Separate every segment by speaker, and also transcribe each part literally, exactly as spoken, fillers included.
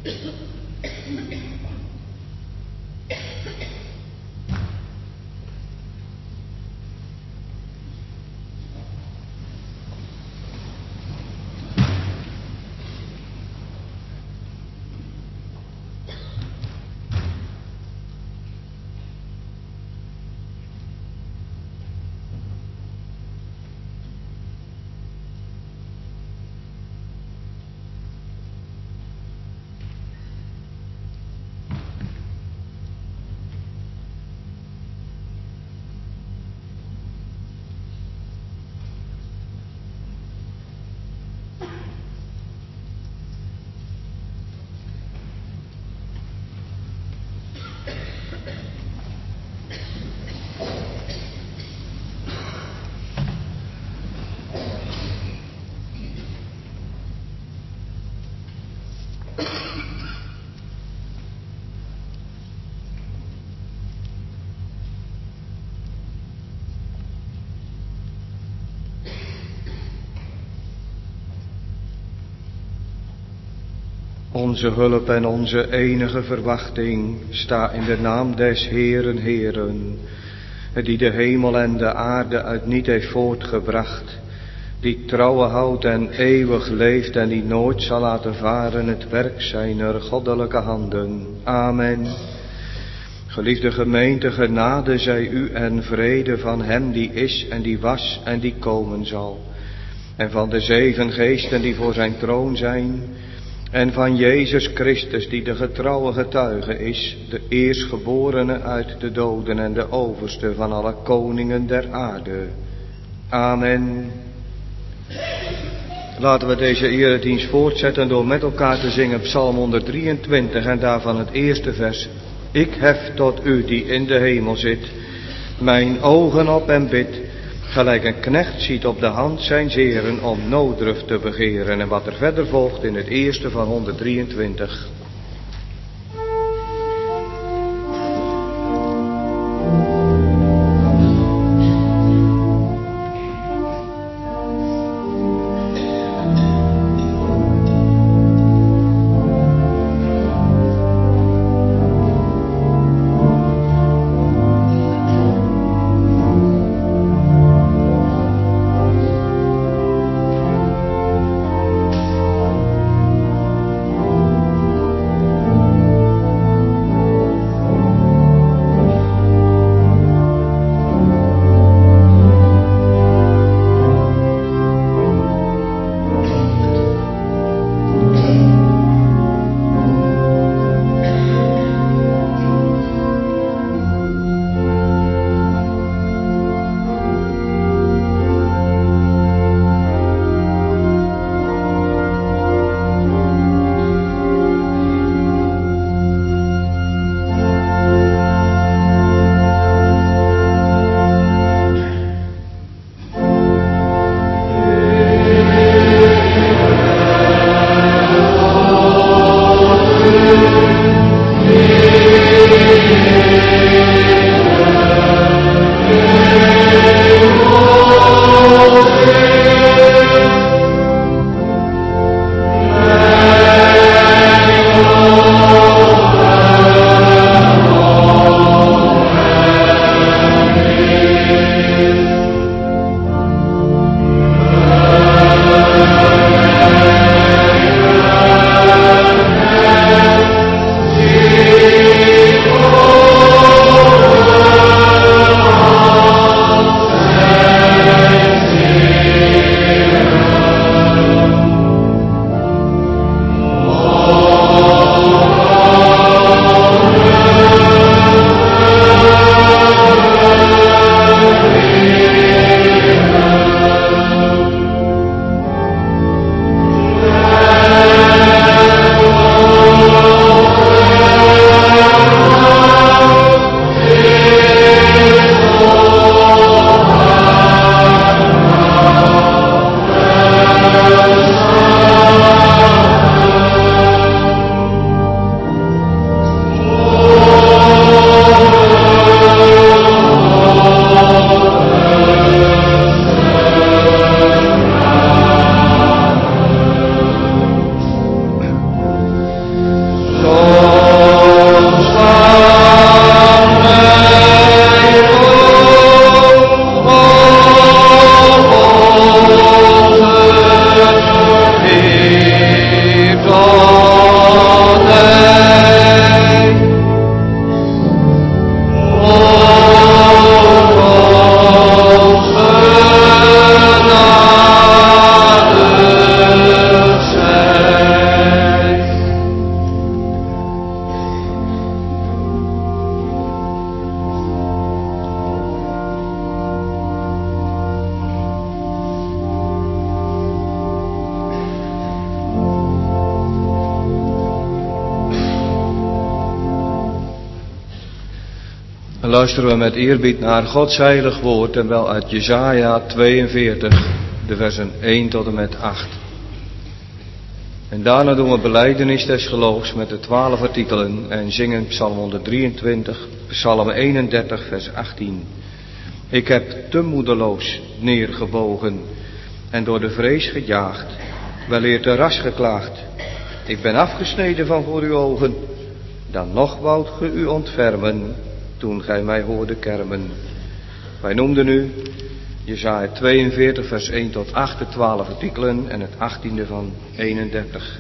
Speaker 1: Onze hulp en onze enige verwachting sta in de naam des Heeren Heeren, die de hemel en de aarde uit niet heeft voortgebracht, die trouwe houdt en eeuwig leeft en die nooit zal laten varen het werk zijner goddelijke handen. Amen. Geliefde gemeente, genade zij u en vrede van hem die is en die was en die komen zal, en van de zeven geesten die voor zijn troon zijn, en van Jezus Christus die de getrouwe getuige is, de eerstgeborene uit de doden en de overste van alle koningen der aarde. Amen. Laten we deze eredienst voortzetten door met elkaar te zingen Psalm honderddrieëntwintig en daarvan het eerste vers. Ik hef tot u die in de hemel zit, mijn ogen op en bid, gelijk een knecht ziet op de hand zijn heren om nooddruf te begeren. En wat er verder volgt in het eerste van honderddrieëntwintig.
Speaker 2: Thank
Speaker 1: Luisteren we met eerbied naar Gods heilig woord en wel uit Jesaja tweeënveertig, de versen één tot en met acht. En daarna doen we belijdenis des geloofs met de twaalf artikelen en zingen Psalm honderddrieëntwintig, Psalm eenendertig, vers achttien. Ik heb te moedeloos neergebogen en door de vrees gejaagd, weleer te ras geklaagd. Ik ben afgesneden van voor uw ogen, dan nog woudt ge u ontfermen, toen gij mij hoorde kermen. Wij noemden u Jesaja tweeënveertig, vers één tot acht, de twaalf artikelen en het achttiende van eenendertig.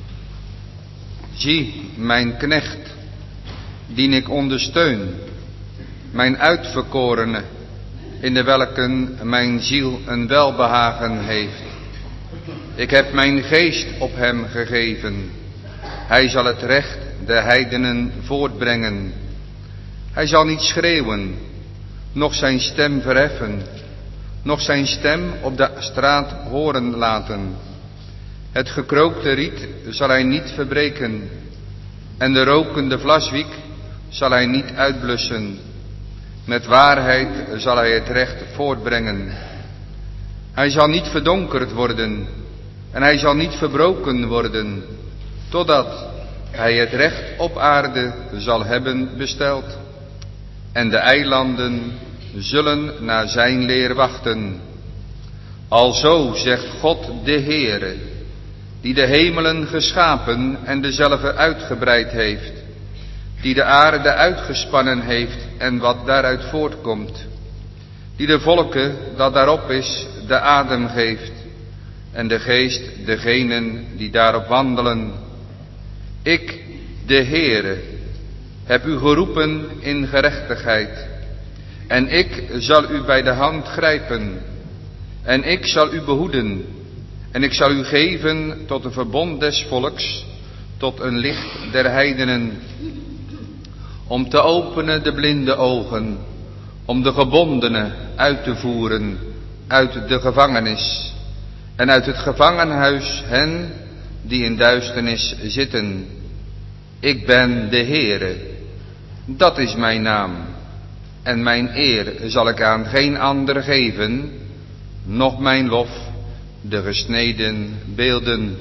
Speaker 2: Zie, mijn knecht, dien ik ondersteun, mijn uitverkorene, in de welken mijn ziel een welbehagen heeft. Ik heb mijn geest op hem gegeven, hij zal het recht der heidenen voortbrengen. Hij zal niet schreeuwen, noch zijn stem verheffen, noch zijn stem op de straat horen laten. Het gekrookte riet zal hij niet verbreken, en de rokende vlaswiek zal hij niet uitblussen. Met waarheid zal hij het recht voortbrengen. Hij zal niet verdonkerd worden, en hij zal niet verbroken worden, totdat hij het recht op aarde zal hebben besteld. En de eilanden zullen naar zijn leer wachten. Alzo zegt God de Heere, die de hemelen geschapen en dezelve uitgebreid heeft, die de aarde uitgespannen heeft en wat daaruit voortkomt, die de volken dat daarop is de adem geeft en de geest degenen die daarop wandelen. Ik, de Heere, heb u geroepen in gerechtigheid, en ik zal u bij de hand grijpen, en ik zal u behoeden, en ik zal u geven tot een verbond des volks, tot een licht der heidenen, om te openen de blinde ogen, om de gebondenen uit te voeren uit de gevangenis, en uit het gevangenhuis hen die in duisternis zitten. Ik ben de Heere, dat is mijn naam, en mijn eer zal ik aan geen ander geven, noch mijn lof de gesneden beelden.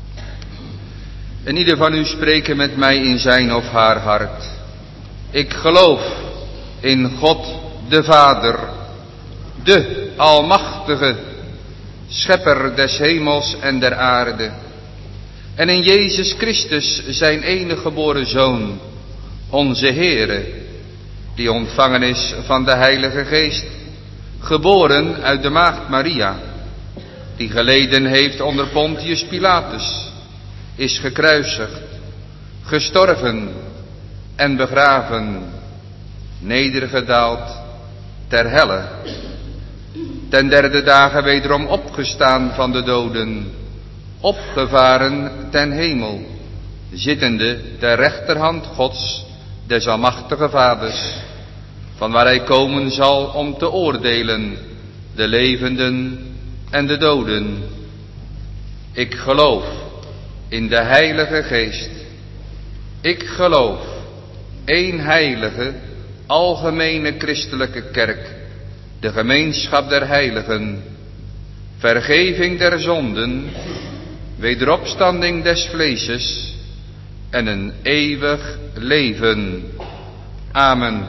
Speaker 2: En ieder van u spreken met mij in zijn of haar hart. Ik geloof in God de Vader, de Almachtige, Schepper des hemels en der aarde, en in Jezus Christus zijn enige geboren Zoon, onze Heere, die ontvangen is van de Heilige Geest, geboren uit de maagd Maria, die geleden heeft onder Pontius Pilatus, is gekruisigd, gestorven en begraven, nedergedaald ter helle, ten derde dagen wederom opgestaan van de doden, opgevaren ten hemel, zittende ter rechterhand Gods, des almachtige Vaders, van waar hij komen zal om te oordelen de levenden en de doden. Ik geloof in de Heilige Geest. Ik geloof één heilige, algemene christelijke kerk, de gemeenschap der heiligen, vergeving der zonden, wederopstanding des vleeses en een eeuwig leven. Amen.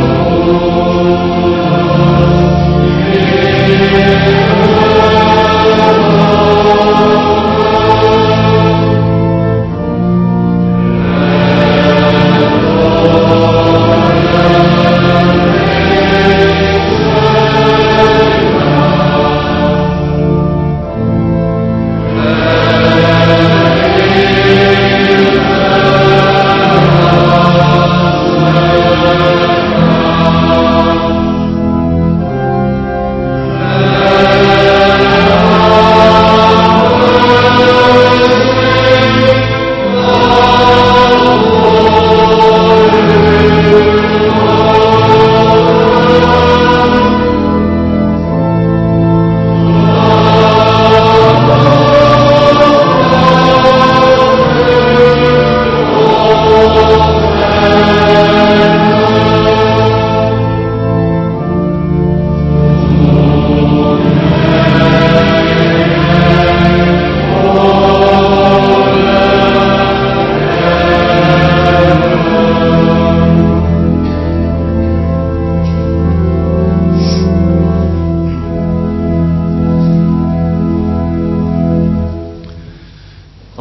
Speaker 3: Oh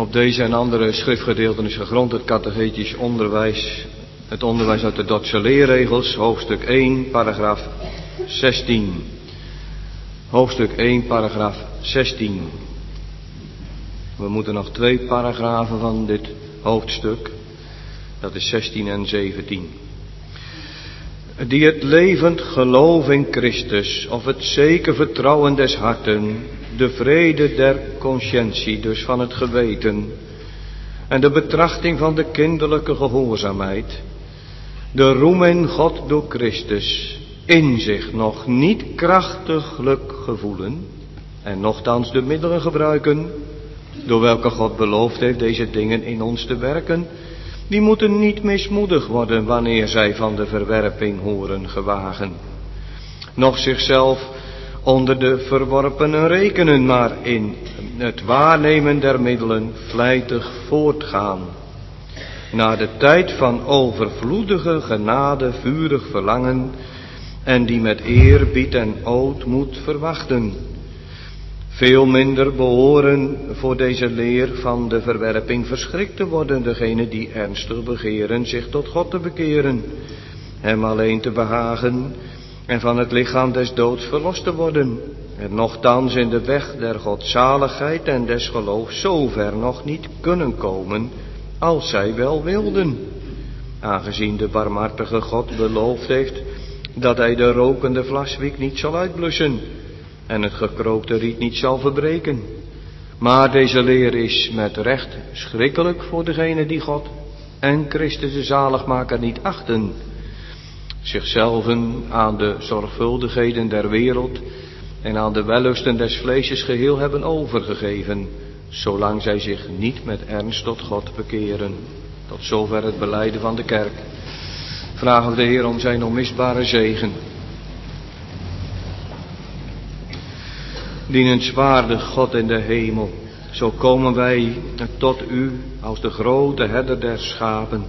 Speaker 1: Op deze en andere schriftgedeelten is gegrond het catechetisch onderwijs, het onderwijs uit de Dordtse leerregels, hoofdstuk één, paragraaf zestien. Hoofdstuk één, paragraaf zestien. We moeten nog twee paragrafen van dit hoofdstuk, dat is zestien en zeventien. Die het levend geloof in Christus, of het zeker vertrouwen des harten, de vrede der conscientie, dus van het geweten, en de betrachting van de kinderlijke gehoorzaamheid, de roem in God door Christus, in zich nog niet krachtiglijk gevoelen, en nochtans de middelen gebruiken, door welke God beloofd heeft deze dingen in ons te werken, die moeten niet mismoedig worden wanneer zij van de verwerping horen gewagen. Noch zichzelf onder de verworpenen rekenen, maar in het waarnemen der middelen vlijtig voortgaan. Naar de tijd van overvloedige genade vurig verlangen en die met eerbied en ootmoed verwachten. Veel minder behoren voor deze leer van de verwerping verschrikt te worden, degene die ernstig begeren zich tot God te bekeren, hem alleen te behagen en van het lichaam des doods verlost te worden, en nochtans in de weg der godzaligheid en des geloofs zo ver nog niet kunnen komen als zij wel wilden, aangezien de barmhartige God beloofd heeft dat hij de rokende vlaswiek niet zal uitblussen en het gekrookte riet niet zal verbreken. Maar deze leer is met recht schrikkelijk voor degene die God en Christus de zaligmaker niet achten, zichzelf aan de zorgvuldigheden der wereld en aan de wellusten des vleesjes geheel hebben overgegeven, zolang zij zich niet met ernst tot God bekeren. Tot zover het belijden van de kerk. Vragen we de Heer om zijn onmisbare zegen. Dienenswaardig God in de hemel, zo komen wij tot u als de grote herder der schapen.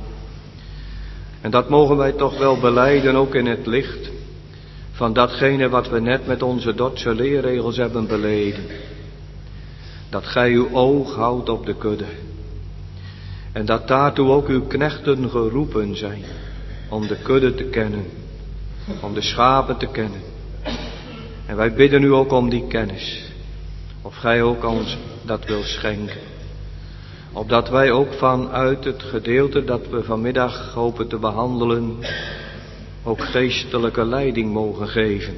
Speaker 1: En dat mogen wij toch wel belijden ook in het licht van datgene wat we net met onze Dordtse leerregels hebben beleden. Dat gij uw oog houdt op de kudde. En dat daartoe ook uw knechten geroepen zijn om de kudde te kennen, om de schapen te kennen. En wij bidden u ook om die kennis, of gij ook ons dat wil schenken. Opdat wij ook vanuit het gedeelte dat we vanmiddag hopen te behandelen, ook geestelijke leiding mogen geven.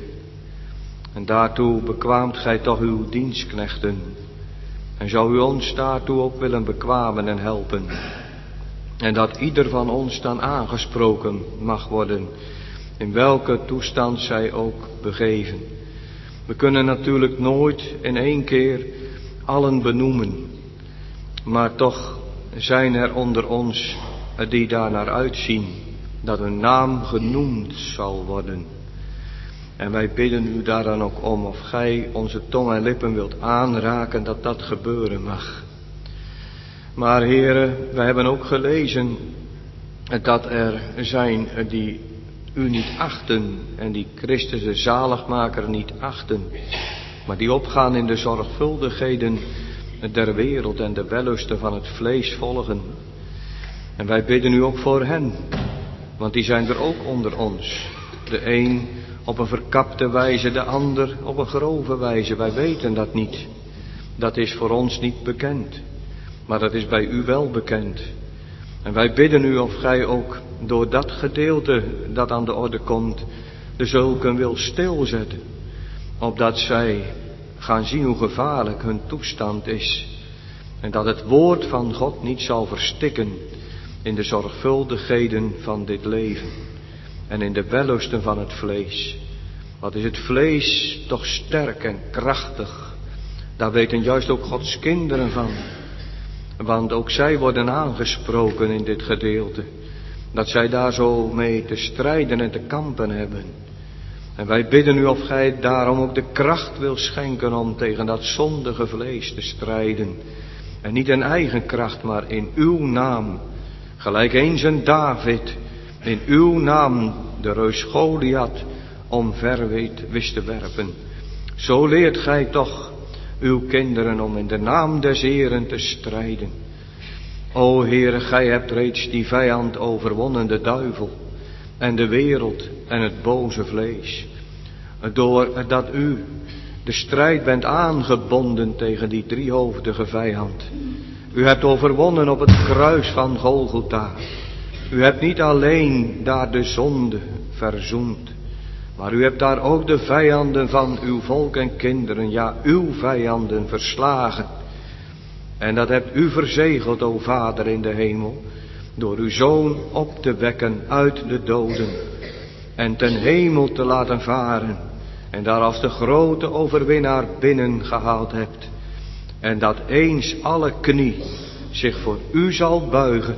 Speaker 1: En daartoe bekwaamt gij toch uw dienstknechten. En zou u ons daartoe ook willen bekwamen en helpen. En dat ieder van ons dan aangesproken mag worden, in welke toestand zij ook begeven. We kunnen natuurlijk nooit in één keer allen benoemen. Maar toch zijn er onder ons die daar naar uitzien dat hun naam genoemd zal worden. En wij bidden u daar dan ook om, of gij onze tong en lippen wilt aanraken, dat dat gebeuren mag. Maar heren, wij hebben ook gelezen dat er zijn die u niet achten en die Christus de zaligmaker niet achten, maar die opgaan in de zorgvuldigheden der wereld en de wellusten van het vlees volgen. En wij bidden u ook voor hen, want die zijn er ook onder ons. De een op een verkapte wijze, de ander op een grove wijze. Wij weten dat niet. Dat is voor ons niet bekend. Maar dat is bij u wel bekend. En wij bidden u of gij ook door dat gedeelte dat aan de orde komt, de zulken wil stilzetten. Opdat zij gaan zien hoe gevaarlijk hun toestand is. En dat het woord van God niet zal verstikken in de zorgvuldigheden van dit leven. En in de wellusten van het vlees. Wat is het vlees toch sterk en krachtig. Daar weten juist ook Gods kinderen van. Want ook zij worden aangesproken in dit gedeelte. Dat zij daar zo mee te strijden en te kampen hebben. En wij bidden u of gij daarom ook de kracht wil schenken om tegen dat zondige vlees te strijden. En niet in eigen kracht, maar in uw naam. Gelijk eens een David in uw naam de reus Goliath omver weet, wist te werpen. Zo leert gij toch uw kinderen om in de naam des Heeren te strijden. O Heere, gij hebt reeds die vijand overwonnen, de duivel en de wereld en het boze vlees. Doordat u de strijd bent aangebonden tegen die driehoofdige vijand. U hebt overwonnen op het kruis van Golgotha. U hebt niet alleen daar de zonde verzoend, maar u hebt daar ook de vijanden van uw volk en kinderen, ja, uw vijanden verslagen. En dat hebt u verzegeld, o Vader in de hemel, door uw Zoon op te wekken uit de doden en ten hemel te laten varen en daar als de grote overwinnaar binnengehaald hebt. En dat eens alle knie zich voor u zal buigen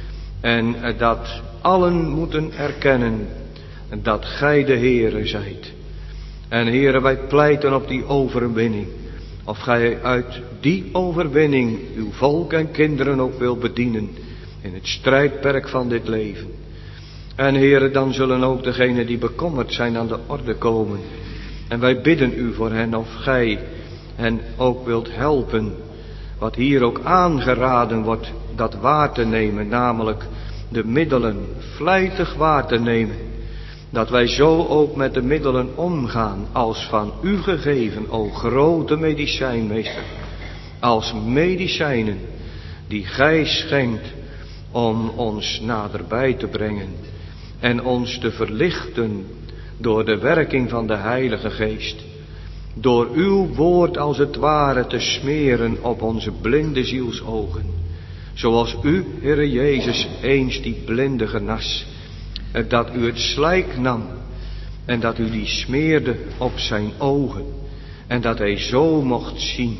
Speaker 1: en dat allen moeten erkennen dat gij de Heere zijt. En Heere, wij pleiten op die overwinning. Of gij uit die overwinning uw volk en kinderen ook wil bedienen in het strijdperk van dit leven. En Heere, dan zullen ook degenen die bekommerd zijn aan de orde komen. En wij bidden u voor hen of gij hen ook wilt helpen. Wat hier ook aangeraden wordt, dat waar te nemen, namelijk de middelen vlijtig waar te nemen. Dat wij zo ook met de middelen omgaan als van u gegeven, o grote medicijnmeester. Als medicijnen die gij schenkt om ons naderbij te brengen. En ons te verlichten door de werking van de Heilige Geest. Door uw woord als het ware te smeren op onze blinde zielsogen. Zoals u, Heere Jezus, eens die blinde genas. Dat u het slijk nam en dat u die smeerde op zijn ogen en dat hij zo mocht zien.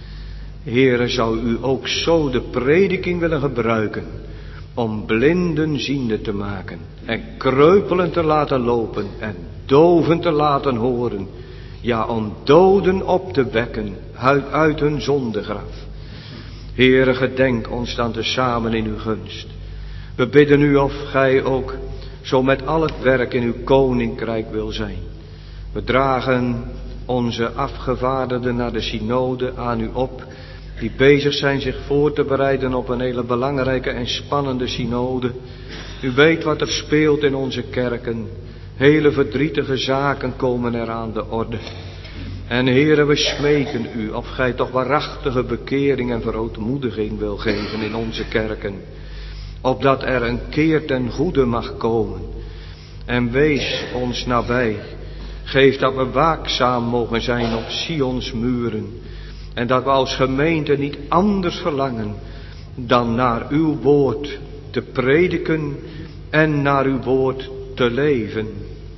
Speaker 1: Heere, zou u ook zo de prediking willen gebruiken om blinden ziende te maken en kreupelen te laten lopen en doven te laten horen, ja, om doden op te wekken uit, uit hun zondegraf. Heere, gedenk ons dan tezamen in uw gunst. We bidden u of gij ook zo met al het werk in uw koninkrijk wil zijn. We dragen onze afgevaardigden naar de synode aan u op, die bezig zijn zich voor te bereiden op een hele belangrijke en spannende synode. U weet wat er speelt in onze kerken. Hele verdrietige zaken komen er aan de orde. En Heere, we smeken u of gij toch waarachtige bekering en verootmoediging wil geven in onze kerken. Opdat er een keer ten goede mag komen. En wees ons nabij. Geef dat we waakzaam mogen zijn op Sions muren. En dat we als gemeente niet anders verlangen dan naar uw woord te prediken en naar uw woord te leven.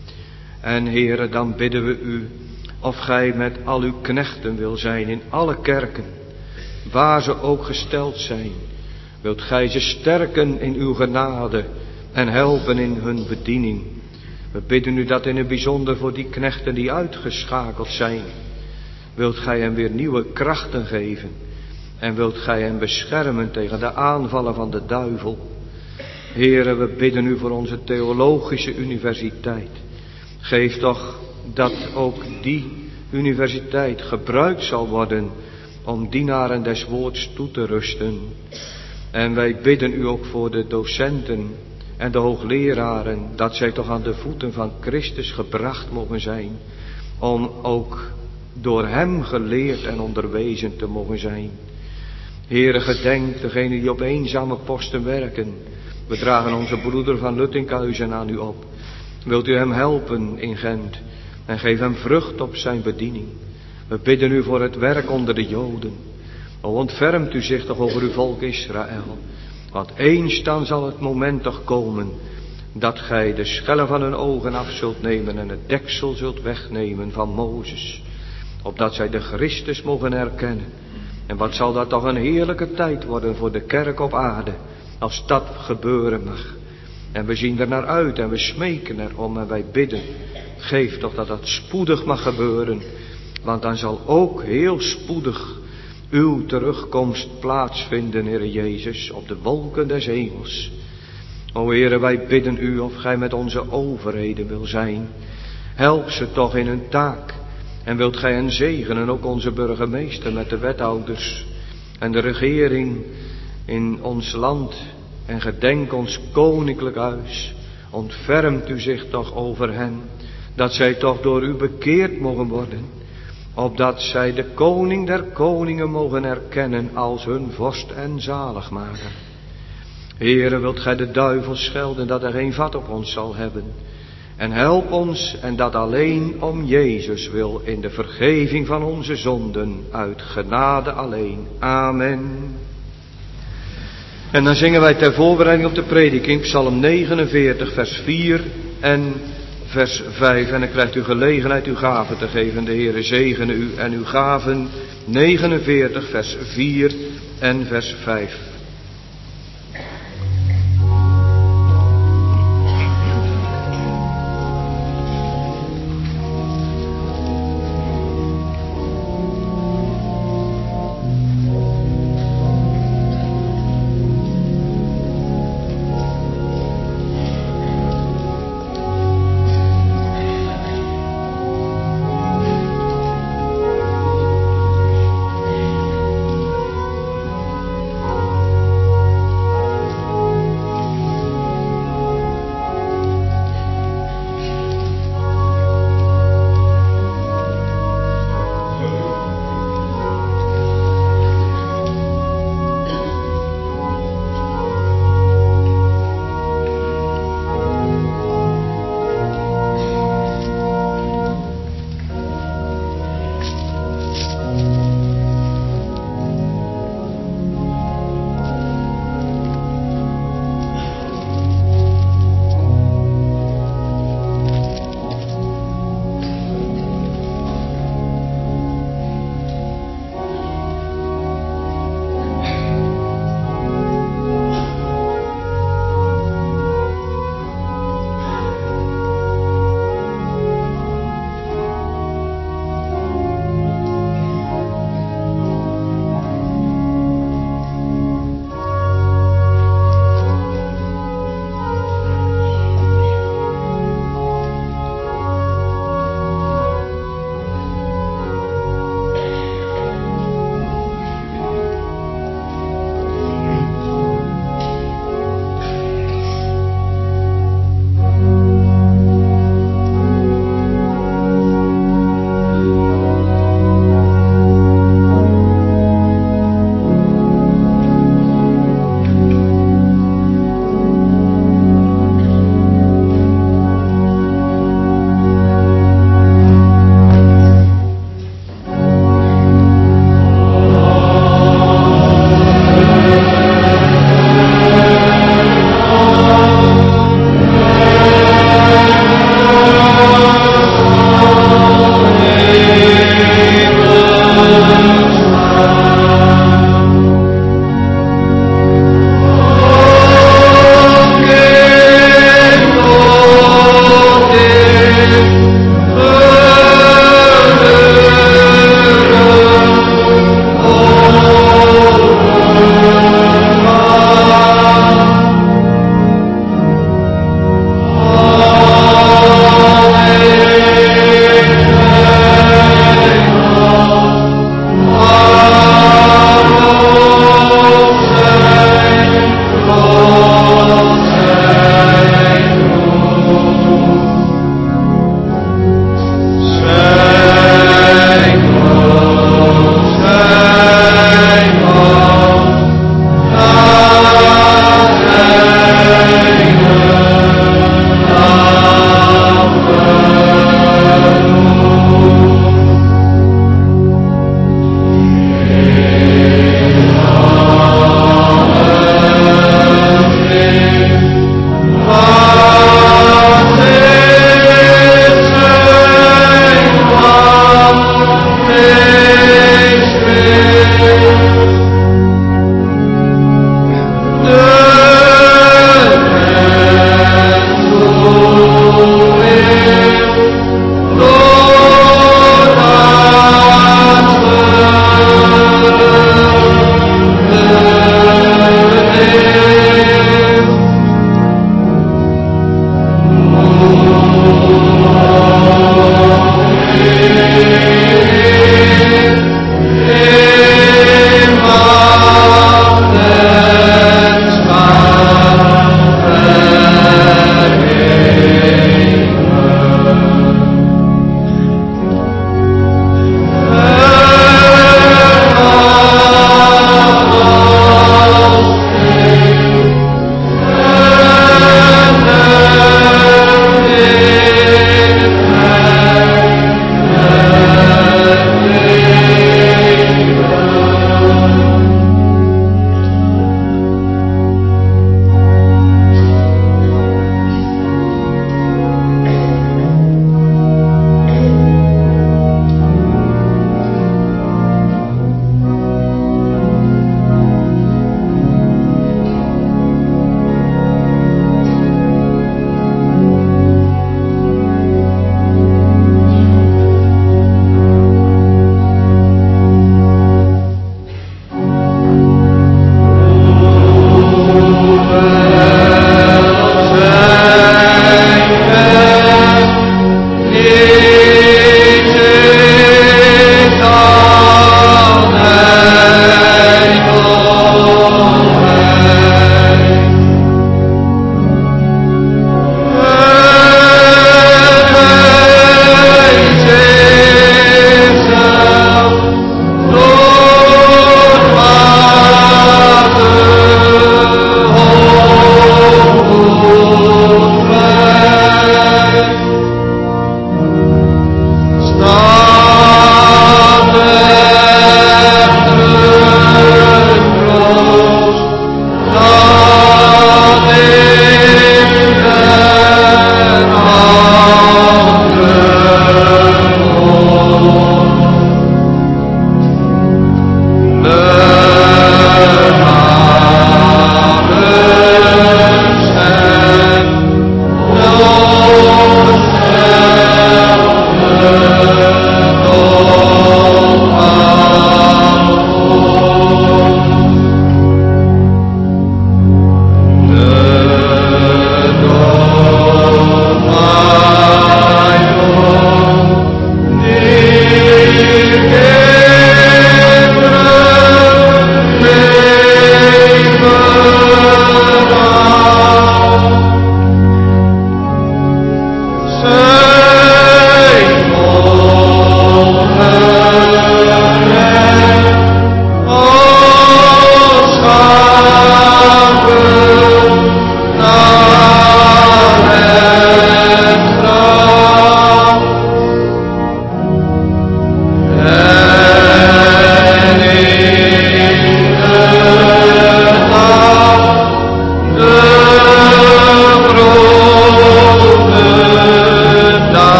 Speaker 1: En Heere, dan bidden we u of gij met al uw knechten wil zijn in alle kerken, waar ze ook gesteld zijn. Wilt gij ze sterken in uw genade en helpen in hun bediening. We bidden u dat in het bijzonder voor die knechten die uitgeschakeld zijn. Wilt gij hen weer nieuwe krachten geven. En wilt gij hen beschermen tegen de aanvallen van de duivel. Heere, we bidden u voor onze theologische universiteit. Geef toch dat ook die universiteit gebruikt zal worden om dienaren des woords toe te rusten. En wij bidden u ook voor de docenten en de hoogleraren, dat zij toch aan de voeten van Christus gebracht mogen zijn, om ook door hem geleerd en onderwezen te mogen zijn. Heere, gedenk degenen die op eenzame posten werken. We dragen onze broeder van Luttinkhuizen aan u op. Wilt u hem helpen in Gent en geef hem vrucht op zijn bediening. We bidden u voor het werk onder de Joden. O, ontfermt u zich toch over uw volk Israël. Want eens dan zal het moment toch komen dat gij de schellen van hun ogen af zult nemen en het deksel zult wegnemen van Mozes. Opdat zij de Christus mogen herkennen. En wat zal dat toch een heerlijke tijd worden voor de kerk op aarde, als dat gebeuren mag. En we zien er naar uit en we smeken erom en wij bidden. Geef toch dat dat spoedig mag gebeuren. Want dan zal ook heel spoedig uw terugkomst plaatsvinden, Heere Jezus, op de wolken des hemels. O Heere, wij bidden u of gij met onze overheden wil zijn. Help ze toch in hun taak. En wilt gij hen zegenen, ook onze burgemeester met de wethouders en de regering in ons land en gedenk ons koninklijk huis. Ontfermt u zich toch over hen, dat zij toch door u bekeerd mogen worden, opdat zij de koning der koningen mogen erkennen als hun vorst en zaligmaker. Heere, wilt gij de duivel schelden dat er geen vat op ons zal hebben. En help ons, en dat alleen om Jezus wil, in de vergeving van onze zonden, uit genade alleen. Amen. En dan zingen wij ter voorbereiding op de prediking Psalm negenenveertig vers vier en vers vijf. En dan krijgt u gelegenheid uw gaven te geven. De Heere zegene u en uw gaven. negenenveertig vers vier en vers vijf.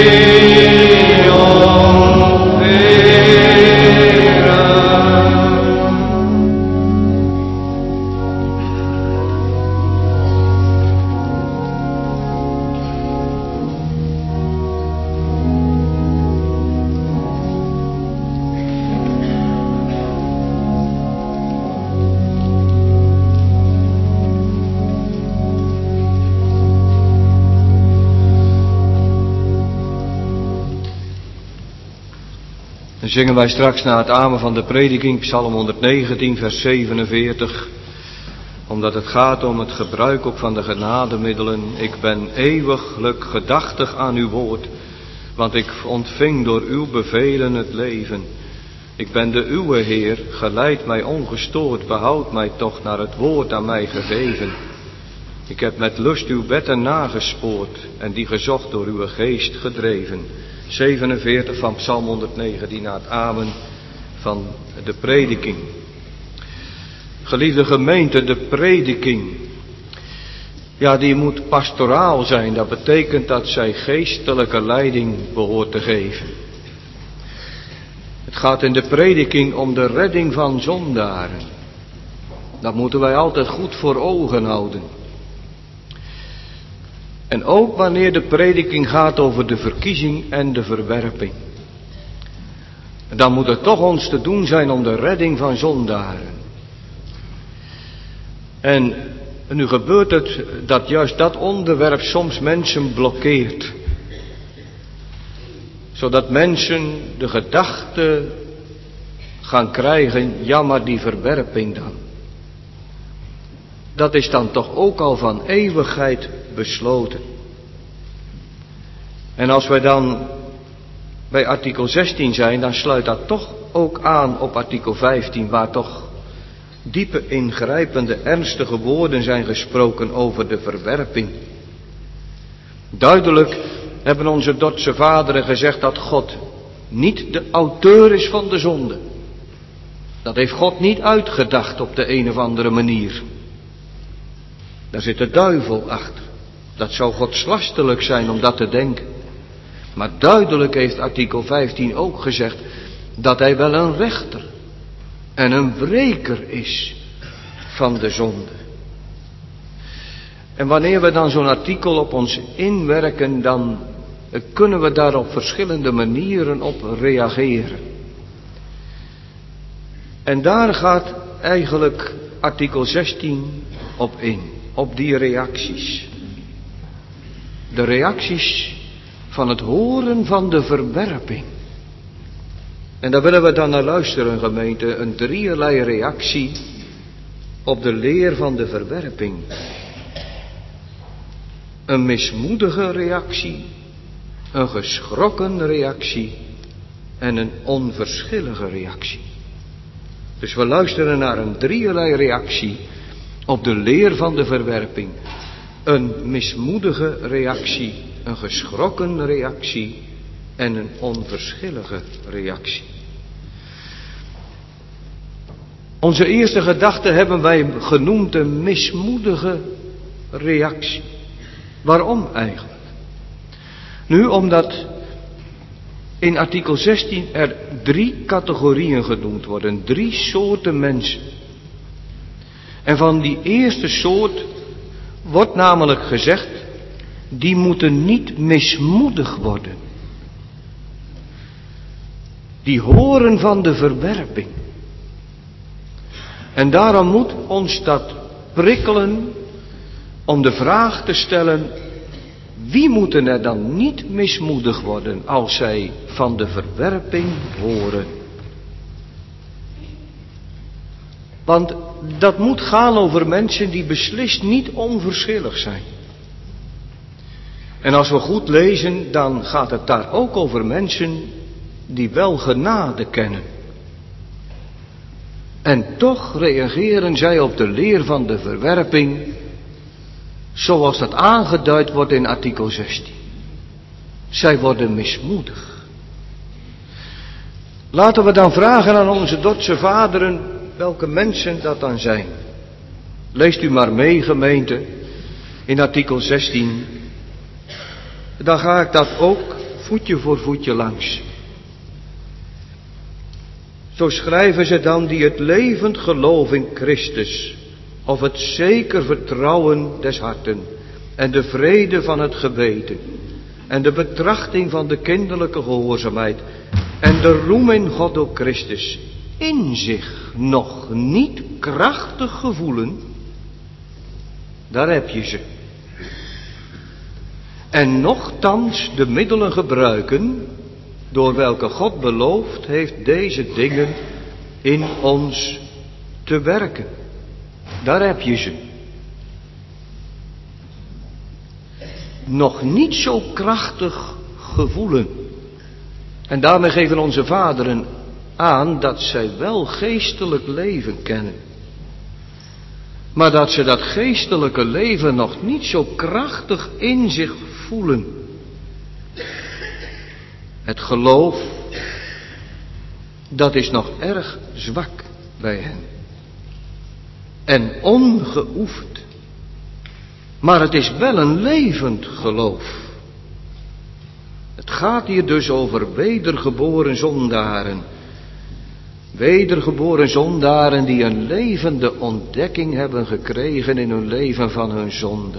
Speaker 1: Dan zingen wij straks na het amen van de prediking Psalm honderdnegentien vers zevenenveertig. Omdat het gaat om het gebruik ook van de genademiddelen. Ik ben eeuwiglijk gedachtig aan uw woord, want ik ontving door uw bevelen het leven. Ik ben de uwe Heer, geleid mij ongestoord, behoud mij toch naar het woord aan mij gegeven. Ik heb met lust uw wetten nagespoord en die gezocht door uw geest gedreven. zevenenveertig van Psalm honderdnegentien na het amen van de prediking. Geliefde gemeente, de prediking, ja, die moet pastoraal zijn. Dat betekent dat zij geestelijke leiding behoort te geven. Het gaat in de prediking om de redding van zondaren. Dat moeten wij altijd goed voor ogen houden. En ook wanneer de prediking gaat over de verkiezing en de verwerping. Dan moet het toch ons te doen zijn om de redding van zondaren. En nu gebeurt het dat juist dat onderwerp soms mensen blokkeert. Zodat mensen de gedachte gaan krijgen, ja maar die verwerping dan. Dat is dan toch ook al van eeuwigheid besloten. En als wij dan bij artikel zestien zijn, dan sluit dat toch ook aan op artikel vijftien, waar toch diepe, ingrijpende, ernstige woorden zijn gesproken over de verwerping. Duidelijk hebben onze Dordtse vaderen gezegd dat God niet de auteur is van de zonde. Dat heeft God niet uitgedacht op de een of andere manier. Daar zit de duivel achter. Dat zou godslastelijk zijn om dat te denken. Maar duidelijk heeft artikel vijftien ook gezegd dat hij wel een rechter en een wreker is van de zonde. En wanneer we dan zo'n artikel op ons inwerken, dan kunnen we daar op verschillende manieren op reageren. En daar gaat eigenlijk artikel zestien op in, op die reacties. De reacties van het horen van de verwerping. En daar willen we dan naar luisteren, gemeente, een drieërlei reactie op de leer van de verwerping. Een mismoedige reactie, een geschrokken reactie en een onverschillige reactie. Dus we luisteren naar een drieërlei reactie op de leer van de verwerping. Een mismoedige reactie, een geschrokken reactie en een onverschillige reactie. Onze eerste gedachte hebben wij genoemd een mismoedige reactie. Waarom eigenlijk? Nu omdat in artikel zestien er drie categorieën genoemd worden, drie soorten mensen. En van die eerste soort wordt namelijk gezegd, die moeten niet mismoedig worden. Die horen van de verwerping. En daarom moet ons dat prikkelen om de vraag te stellen, wie moeten er dan niet mismoedig worden als zij van de verwerping horen? Want dat moet gaan over mensen die beslist niet onverschillig zijn. En als we goed lezen, dan gaat het daar ook over mensen die wel genade kennen. En toch reageren zij op de leer van de verwerping, zoals dat aangeduid wordt in artikel zestien. Zij worden mismoedig. Laten we dan vragen aan onze Dordtse vaderen welke mensen dat dan zijn. Leest u maar mee, gemeente, in artikel zestien. Dan ga ik dat ook voetje voor voetje langs. Zo schrijven ze dan die het levend geloof in Christus, of het zeker vertrouwen des harten, en de vrede van het geweten, en de betrachting van de kinderlijke gehoorzaamheid, en de roem in God door Christus, in zich nog niet krachtig gevoelen, daar heb je ze. En nochtans de middelen gebruiken, door welke God beloofd heeft deze dingen in ons te werken. Daar heb je ze. Nog niet zo krachtig gevoelen. En daarmee geven onze vaderen aan dat zij wel geestelijk leven kennen. Maar dat ze dat geestelijke leven nog niet zo krachtig in zich voelen. Het geloof, dat is nog erg zwak bij hen. En ongeoefend. Maar het is wel een levend geloof. Het gaat hier dus over wedergeboren zondaren. Wedergeboren zondaren die een levende ontdekking hebben gekregen in hun leven van hun zonde.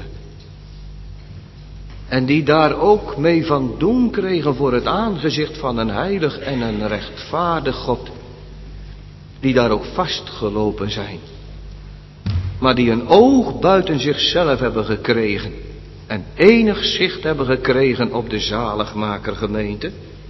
Speaker 1: En die daar ook mee van doen kregen voor het aangezicht van een heilig en een rechtvaardig God. Die daar ook vastgelopen zijn. Maar die een oog buiten zichzelf hebben gekregen. En enig zicht hebben gekregen op de zaligmakergemeente.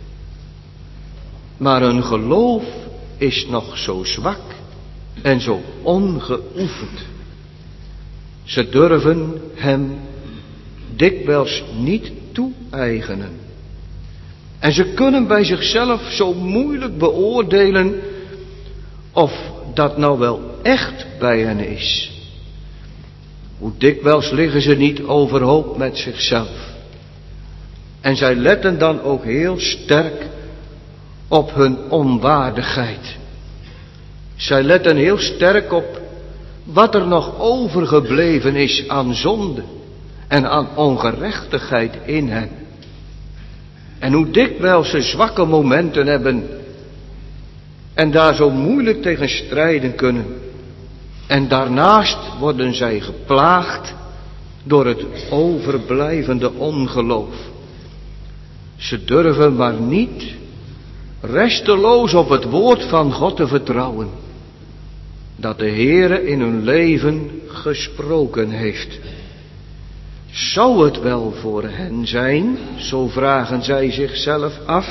Speaker 1: Maar hun geloof is nog zo zwak en zo ongeoefend. Ze durven hem dikwijls niet toe-eigenen. En ze kunnen bij zichzelf zo moeilijk beoordelen of dat nou wel echt bij hen is. Hoe dikwijls liggen ze niet overhoop met zichzelf. En zij letten dan ook heel sterk op hun onwaardigheid. Zij letten heel sterk op wat er nog overgebleven is aan zonde en aan ongerechtigheid in hen. En hoe dikwijls ze zwakke momenten hebben en daar zo moeilijk tegen strijden kunnen. En daarnaast worden zij geplaagd door het overblijvende ongeloof. Ze durven maar niet resteloos op het woord van God te vertrouwen, dat de Heere in hun leven gesproken heeft. Zou het wel voor hen zijn, zo vragen zij zichzelf af.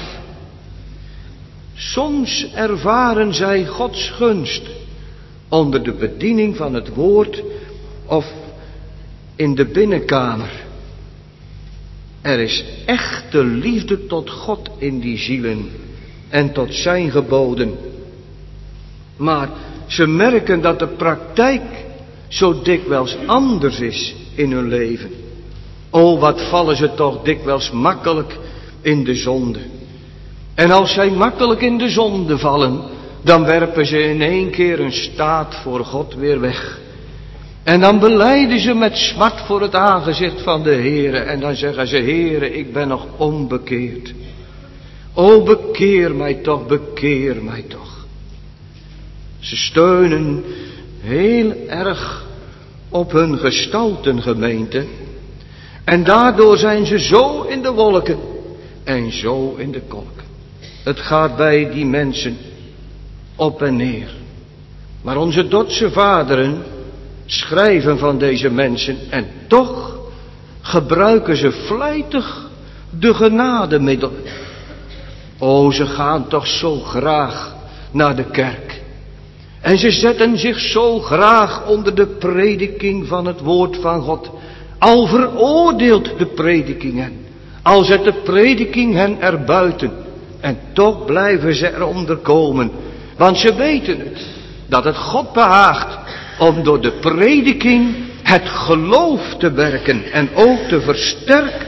Speaker 1: Soms ervaren zij Gods gunst onder de bediening van het woord of in de binnenkamer. Er is echte liefde tot God in die zielen en tot zijn geboden. Maar ze merken dat de praktijk zo dikwijls anders is in hun leven. O, wat vallen ze toch dikwijls makkelijk in de zonde. En als zij makkelijk in de zonde vallen, dan werpen ze in één keer hun staat voor God weer weg. En dan belijden ze met smart voor het aangezicht van de Heere. En dan zeggen ze, Heere, ik ben nog onbekeerd. O, bekeer mij toch, bekeer mij toch. Ze steunen heel erg op hun gestaltengemeente. En daardoor zijn ze zo in de wolken en zo in de kolk. Het gaat bij die mensen op en neer. Maar onze Dordtse vaderen schrijven van deze mensen en toch gebruiken ze vlijtig de genademiddelen. O, ze gaan toch zo graag naar de kerk. En ze zetten zich zo graag onder de prediking van het woord van God. Al veroordeelt de prediking hen. Al zet de prediking hen erbuiten. En toch blijven ze eronder komen. Want ze weten het. Dat het God behaagt om door de prediking het geloof te werken. En ook te versterken.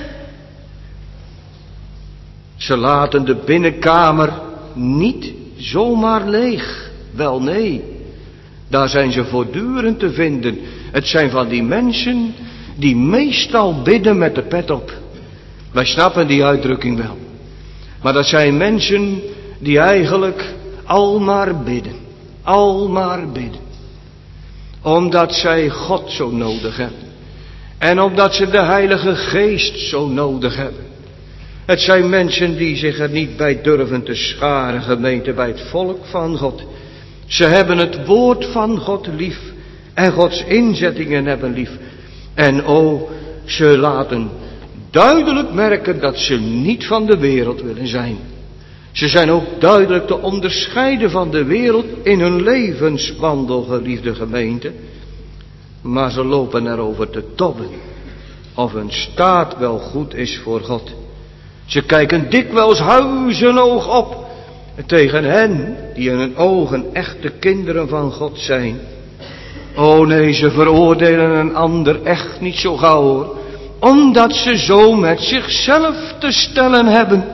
Speaker 1: Ze laten de binnenkamer niet zomaar leeg. Wel nee. Daar zijn ze voortdurend te vinden. Het zijn van die mensen die meestal bidden met de pet op. Wij snappen die uitdrukking wel. Maar dat zijn mensen die eigenlijk al maar bidden. Al maar bidden. Omdat zij God zo nodig hebben. En omdat ze de Heilige Geest zo nodig hebben. Het zijn mensen die zich er niet bij durven te scharen, gemeente, bij het volk van God. Ze hebben het woord van God lief. En Gods inzettingen hebben lief. En o, ze laten duidelijk merken dat ze niet van de wereld willen zijn. Ze zijn ook duidelijk te onderscheiden van de wereld in hun levenswandel, geliefde gemeente. Maar ze lopen erover te tobben of hun staat wel goed is voor God. Ze kijken dikwijls huizenoog op tegen hen die in hun ogen echte kinderen van God zijn. O nee, ze veroordelen een ander echt niet zo gauw hoor. Omdat ze zo met zichzelf te stellen hebben.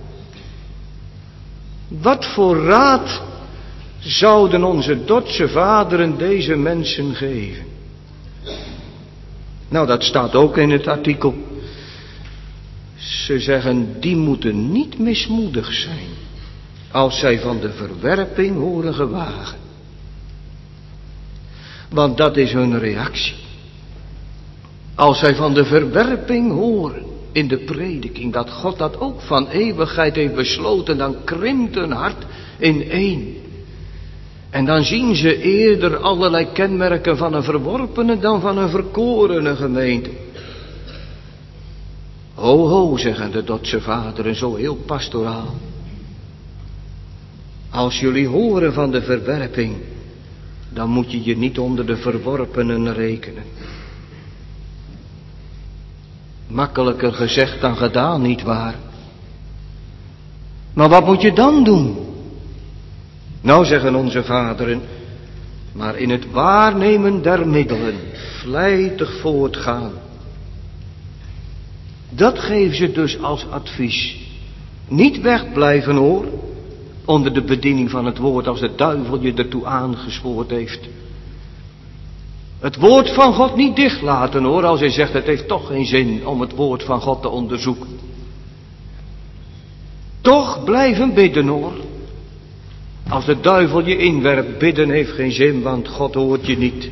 Speaker 1: Wat voor raad zouden onze Dordtse vaderen deze mensen geven? Nou, dat staat ook in het artikel. Ze zeggen, die moeten niet mismoedig zijn als zij van de verwerping horen gewagen. Want dat is hun reactie. Als zij van de verwerping horen in de prediking, dat God dat ook van eeuwigheid heeft besloten, dan krimpt hun hart in één. En dan zien ze eerder allerlei kenmerken van een verworpene dan van een verkorene gemeente. Ho, ho, zeggen de Dordtse vaderen zo heel pastoraal. Als jullie horen van de verwerping, dan moet je je niet onder de verworpenen rekenen. Makkelijker gezegd dan gedaan, nietwaar? Maar wat moet je dan doen? Nou, zeggen onze vaderen, maar in het waarnemen der middelen vlijtig voortgaan. Dat geven ze dus als advies. Niet wegblijven hoor, onder de bediening van het woord als de duivel je ertoe aangespoord heeft. Het woord van God niet dicht laten hoor, als hij zegt het heeft toch geen zin om het woord van God te onderzoeken. Toch blijven bidden hoor. Als de duivel je inwerpt, bidden heeft geen zin, want God hoort je niet.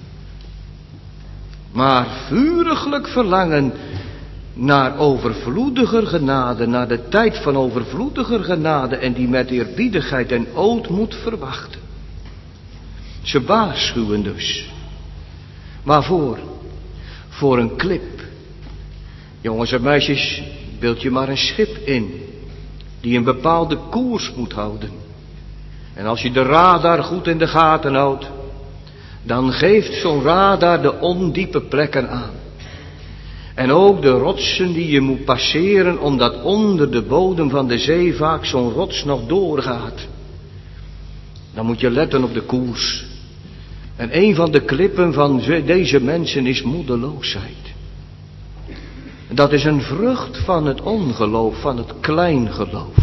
Speaker 1: Maar vuriglijk verlangen naar overvloediger genade, naar de tijd van overvloediger genade en die met eerbiedigheid en ootmoed verwachten. Ze waarschuwen dus. Waarvoor? Voor een klip. Jongens en meisjes, beeld je maar een schip in, die een bepaalde koers moet houden. En als je de radar goed in de gaten houdt, dan geeft zo'n radar de ondiepe plekken aan. En ook de rotsen die je moet passeren, omdat onder de bodem van de zee vaak zo'n rots nog doorgaat. Dan moet je letten op de koers. En een van de klippen van deze mensen is moedeloosheid. Dat is een vrucht van het ongeloof, van het kleingeloof.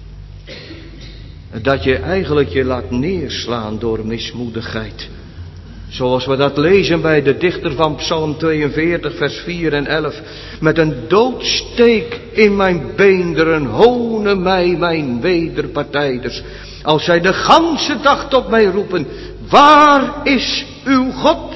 Speaker 1: Dat je eigenlijk je laat neerslaan door mismoedigheid. Zoals we dat lezen bij de dichter van Psalm tweeënveertig, vers vier en elf. Met een doodsteek in mijn beenderen honen mij mijn wederpartijders. Als zij de ganse dag tot mij roepen, waar is uw God?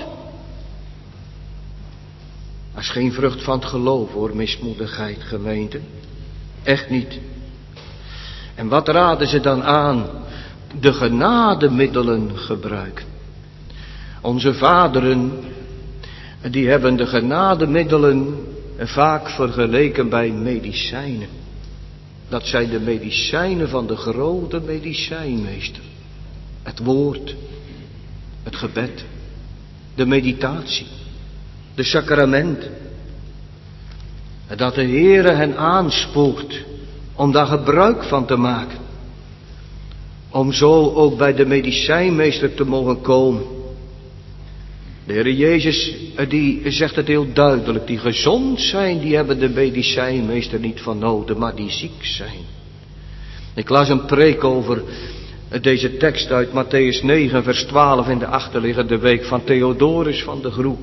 Speaker 1: Dat is geen vrucht van het geloof hoor, mismoedigheid, gemeente. Echt niet. En wat raden ze dan aan? De genademiddelen gebruiken. Onze vaderen, die hebben de genademiddelen vaak vergeleken bij medicijnen. Dat zijn de medicijnen van de grote medicijnmeester. Het woord, het gebed, de meditatie, de sacramenten. En dat de Heere hen aanspoort om daar gebruik van te maken. Om zo ook bij de medicijnmeester te mogen komen. De Heer Jezus, die zegt het heel duidelijk. Die gezond zijn, die hebben de medicijnmeester niet van nodig, maar die ziek zijn. Ik las een preek over deze tekst uit Mattheüs negen, vers twaalf in de achterliggende week van Theodorus van de Groe.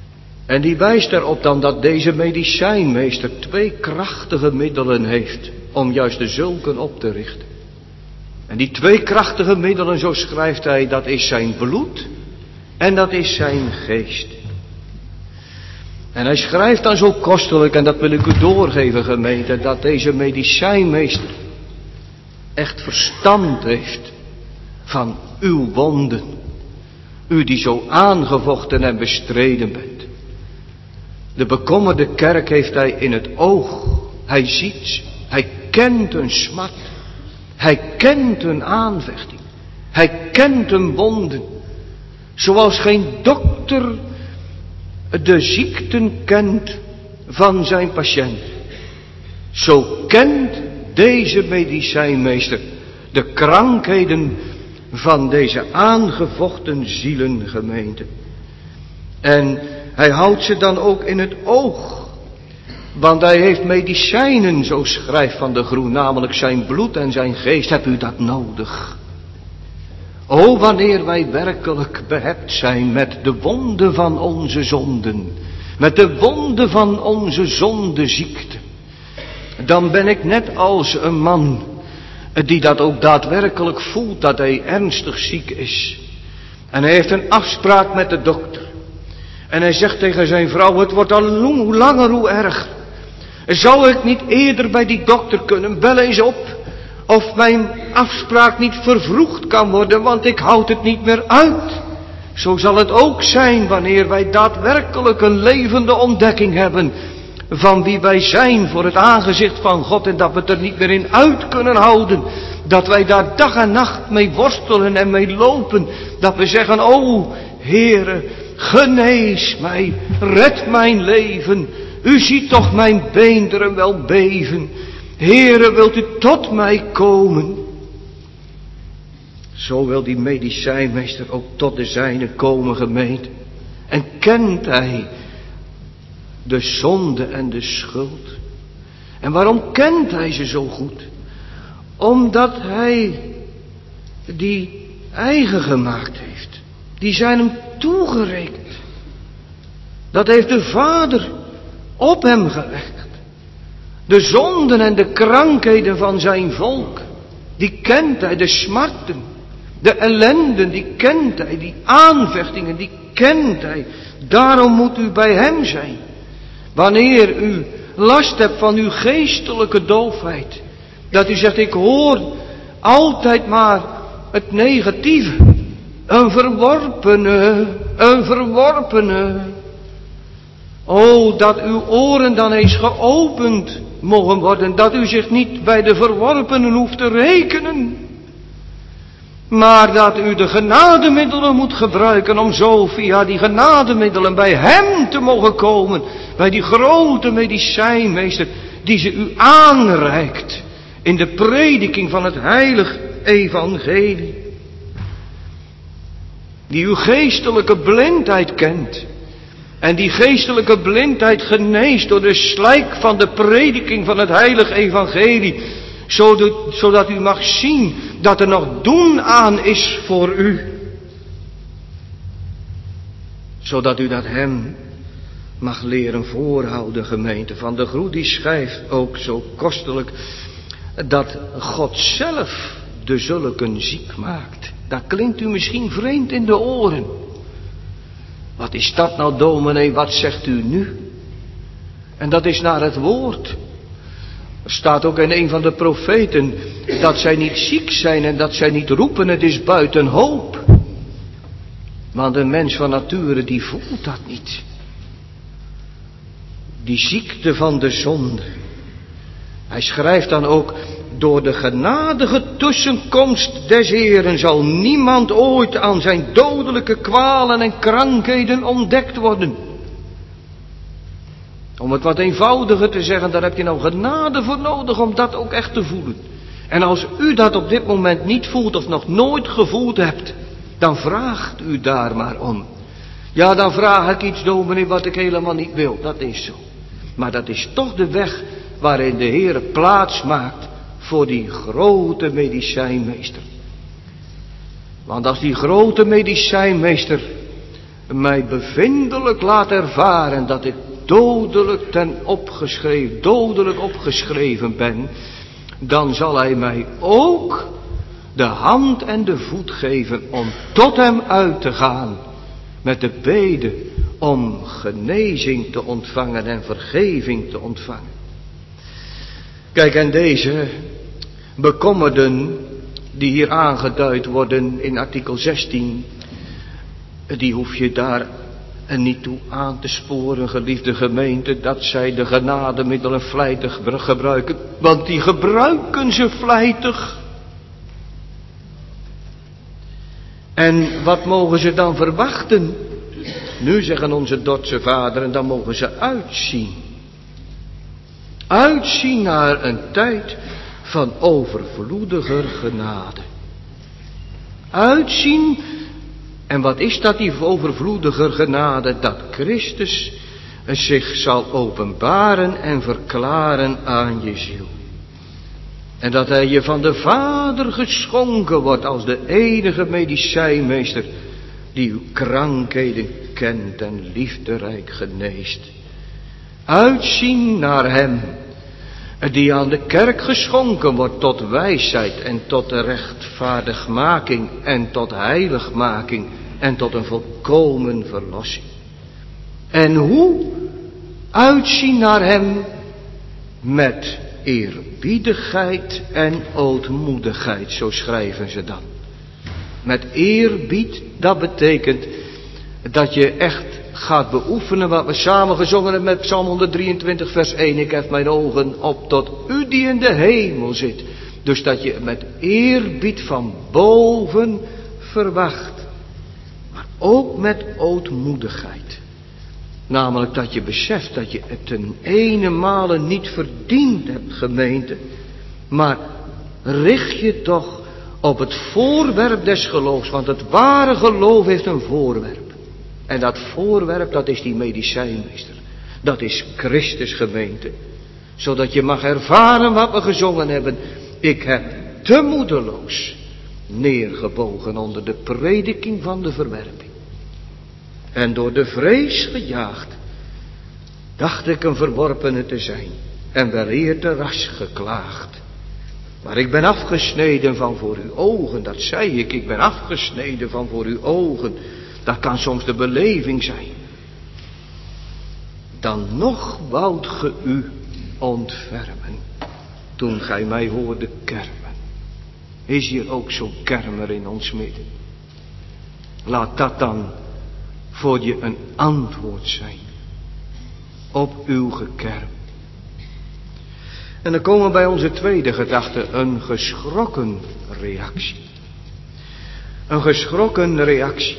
Speaker 1: En die wijst erop dan dat deze medicijnmeester twee krachtige middelen heeft. om juist de zulken op te richten. En die twee krachtige middelen, zo schrijft hij, dat is zijn bloed en dat is zijn geest. En hij schrijft dan zo kostelijk, en dat wil ik u doorgeven, gemeente, dat deze medicijnmeester echt verstand heeft van uw wonden. U die zo aangevochten en bestreden bent. De bekommerde kerk heeft hij in het oog. Hij ziet ze. Hij kent hun smart. Hij kent hun aanvechting. Hij kent hun wonden. Zoals geen dokter de ziekten kent van zijn patiënt. Zo kent deze medicijnmeester de krankheden van deze aangevochten zielen, gemeente. En hij houdt ze dan ook in het oog. Want hij heeft medicijnen, zo schrijft Van de Groen, namelijk zijn bloed en zijn geest. Hebt u dat nodig? O, wanneer wij werkelijk behept zijn met de wonden van onze zonden, met de wonden van onze zondeziekte, dan ben ik net als een man die dat ook daadwerkelijk voelt, dat hij ernstig ziek is. En hij heeft een afspraak met de dokter. En hij zegt tegen zijn vrouw, het wordt al hoe langer hoe erger. Zou ik niet eerder bij die dokter kunnen? Bel eens op of mijn afspraak niet vervroegd kan worden, want ik houd het niet meer uit. Zo zal het ook zijn wanneer wij daadwerkelijk een levende ontdekking hebben van wie wij zijn voor het aangezicht van God, en dat we het er niet meer in uit kunnen houden. Dat wij daar dag en nacht mee worstelen en mee lopen. Dat we zeggen, o Heere, genees mij, red mijn leven. U ziet toch mijn beenderen wel beven. Heere, wilt u tot mij komen? Zo wil die medicijnmeester ook tot de zijne komen, gemeente. En kent hij de zonde en de schuld. En waarom kent hij ze zo goed? Omdat hij die eigen gemaakt heeft. Die zijn hem toegerekend. Dat heeft de Vader op hem gelegd. De zonden en de krankheden van zijn volk, die kent hij, de smarten, de ellenden, die kent hij, die aanvechtingen, die kent hij. Daarom moet u bij hem zijn. Wanneer u last hebt van uw geestelijke doofheid, dat u zegt, ik hoor altijd maar het negatieve. Een verworpene, een verworpene. O, dat uw oren dan eens geopend mogen worden, dat u zich niet bij de verworpenen hoeft te rekenen, maar dat u de genademiddelen moet gebruiken om zo via die genademiddelen bij hem te mogen komen, bij die grote medicijnmeester die ze u aanreikt in de prediking van het heilig evangelie, die uw geestelijke blindheid kent. En die geestelijke blindheid geneest door de slijk van de prediking van het heilige evangelie. Zodat u mag zien dat er nog doen aan is voor u. Zodat u dat hem mag leren voorhouden, gemeente. Van de Groen die schrijft ook zo kostelijk dat God zelf de zulken ziek maakt. Dat klinkt u misschien vreemd in de oren. Wat is dat nou, dominee, wat zegt u nu? En dat is naar het woord. Er staat ook in een van de profeten dat zij niet ziek zijn en dat zij niet roepen, het is buiten hoop. Want een mens van nature die voelt dat niet. Die ziekte van de zonde. Hij schrijft dan ook, door de genadige tussenkomst des Heeren zal niemand ooit aan zijn dodelijke kwalen en krankheden ontdekt worden. Om het wat eenvoudiger te zeggen, daar heb je nou genade voor nodig om dat ook echt te voelen. En als u dat op dit moment niet voelt of nog nooit gevoeld hebt, dan vraagt u daar maar om. Ja, dan vraag ik iets, dominee, wat ik helemaal niet wil. Dat is zo. Maar dat is toch de weg waarin de Heer plaats maakt voor die grote medicijnmeester. Want als die grote medicijnmeester mij bevindelijk laat ervaren dat ik dodelijk ten opgeschreven, dodelijk opgeschreven ben, dan zal hij mij ook de hand en de voet geven om tot hem uit te gaan. Met de bede om genezing te ontvangen en vergeving te ontvangen. Kijk, en deze bekommerden die hier aangeduid worden in artikel zestien, die hoef je daar niet toe aan te sporen, geliefde gemeente, dat zij de genademiddelen vlijtig gebruiken, want die gebruiken ze vlijtig. En wat mogen ze dan verwachten? Nu zeggen onze Dordtse vaderen, dan mogen ze uitzien. Uitzien naar een tijd van overvloediger genade. Uitzien, en wat is dat die overvloediger genade? Dat Christus zich zal openbaren en verklaren aan je ziel. En dat hij je van de Vader geschonken wordt als de enige medicijnmeester die uw krankheden kent en liefderijk geneest. Uitzien naar hem die aan de kerk geschonken wordt tot wijsheid en tot de rechtvaardigmaking en tot heiligmaking en tot een volkomen verlossing. En hoe? Uitzien naar hem met eerbiedigheid en ootmoedigheid, zo schrijven ze dan. Met eerbied, dat betekent dat je echt gaat beoefenen wat we samen gezongen hebben met Psalm honderddrieëntwintig vers één. Ik hef mijn ogen op tot u die in de hemel zit. Dus dat je met eerbied van boven verwacht. Maar ook met ootmoedigheid. Namelijk dat je beseft dat je het ten ene male niet verdiend hebt, gemeente. Maar richt je toch op het voorwerp des geloofs. Want het ware geloof heeft een voorwerp. En dat voorwerp, dat is die medicijnmeester. Dat is Christus, gemeente. Zodat je mag ervaren wat we gezongen hebben. Ik heb te moedeloos neergebogen onder de prediking van de verwerping. En door de vrees gejaagd, dacht ik een verworpene te zijn. En weleer te ras geklaagd. Maar ik ben afgesneden van voor uw ogen, dat zei ik. Ik ben afgesneden van voor uw ogen. Dat kan soms de beleving zijn. Dan nog woudt ge u ontfermen, toen gij mij hoorde kermen. Is hier ook zo'n kermer in ons midden? Laat dat dan voor je een antwoord zijn op uw gekerm. En dan komen we bij onze tweede gedachte, een geschrokken reactie. Een geschrokken reactie.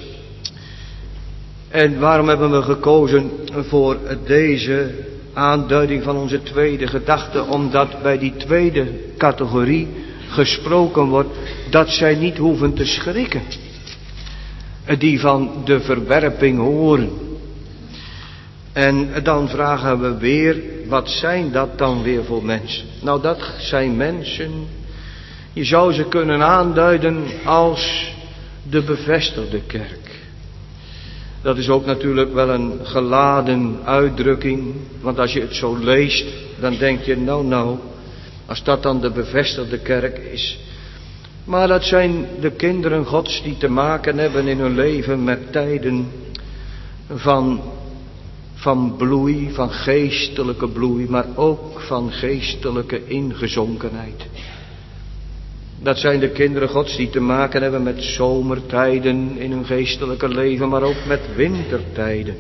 Speaker 1: En waarom hebben we gekozen voor deze aanduiding van onze tweede gedachte? Omdat bij die tweede categorie gesproken wordt dat zij niet hoeven te schrikken. Die van de verwerping horen. En dan vragen we weer, wat zijn dat dan weer voor mensen? Nou, dat zijn mensen, je zou ze kunnen aanduiden als de bevestigde kerk. Dat is ook natuurlijk wel een geladen uitdrukking. Want als je het zo leest, dan denk je, nou nou, als dat dan de bevestigde kerk is. Maar dat zijn de kinderen Gods die te maken hebben in hun leven met tijden van, van bloei, van geestelijke bloei, maar ook van geestelijke ingezonkenheid. Dat zijn de kinderen Gods die te maken hebben met zomertijden in hun geestelijke leven, maar ook met wintertijden.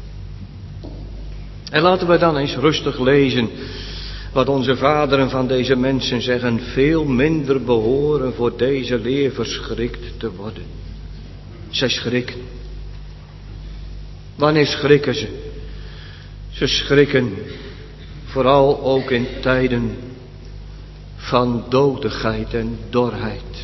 Speaker 1: En laten we dan eens rustig lezen wat onze vaderen van deze mensen zeggen. Veel minder behoren voor deze leer verschrikt te worden. Zij schrikken. Wanneer schrikken ze? Ze schrikken vooral ook in tijden van dodigheid en dorheid.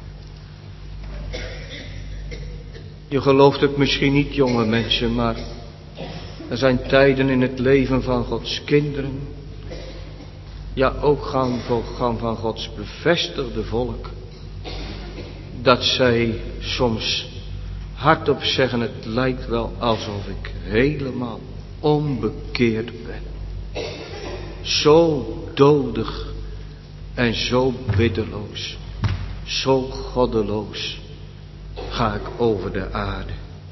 Speaker 1: Je gelooft het misschien niet, jonge mensen, maar er zijn tijden in het leven van Gods kinderen, ja ook gaan van Gods bevestigde volk, dat zij soms hardop zeggen, het lijkt wel alsof ik helemaal onbekeerd ben. Zo dodig En zo biddeloos, zo goddeloos ga ik over de aarde.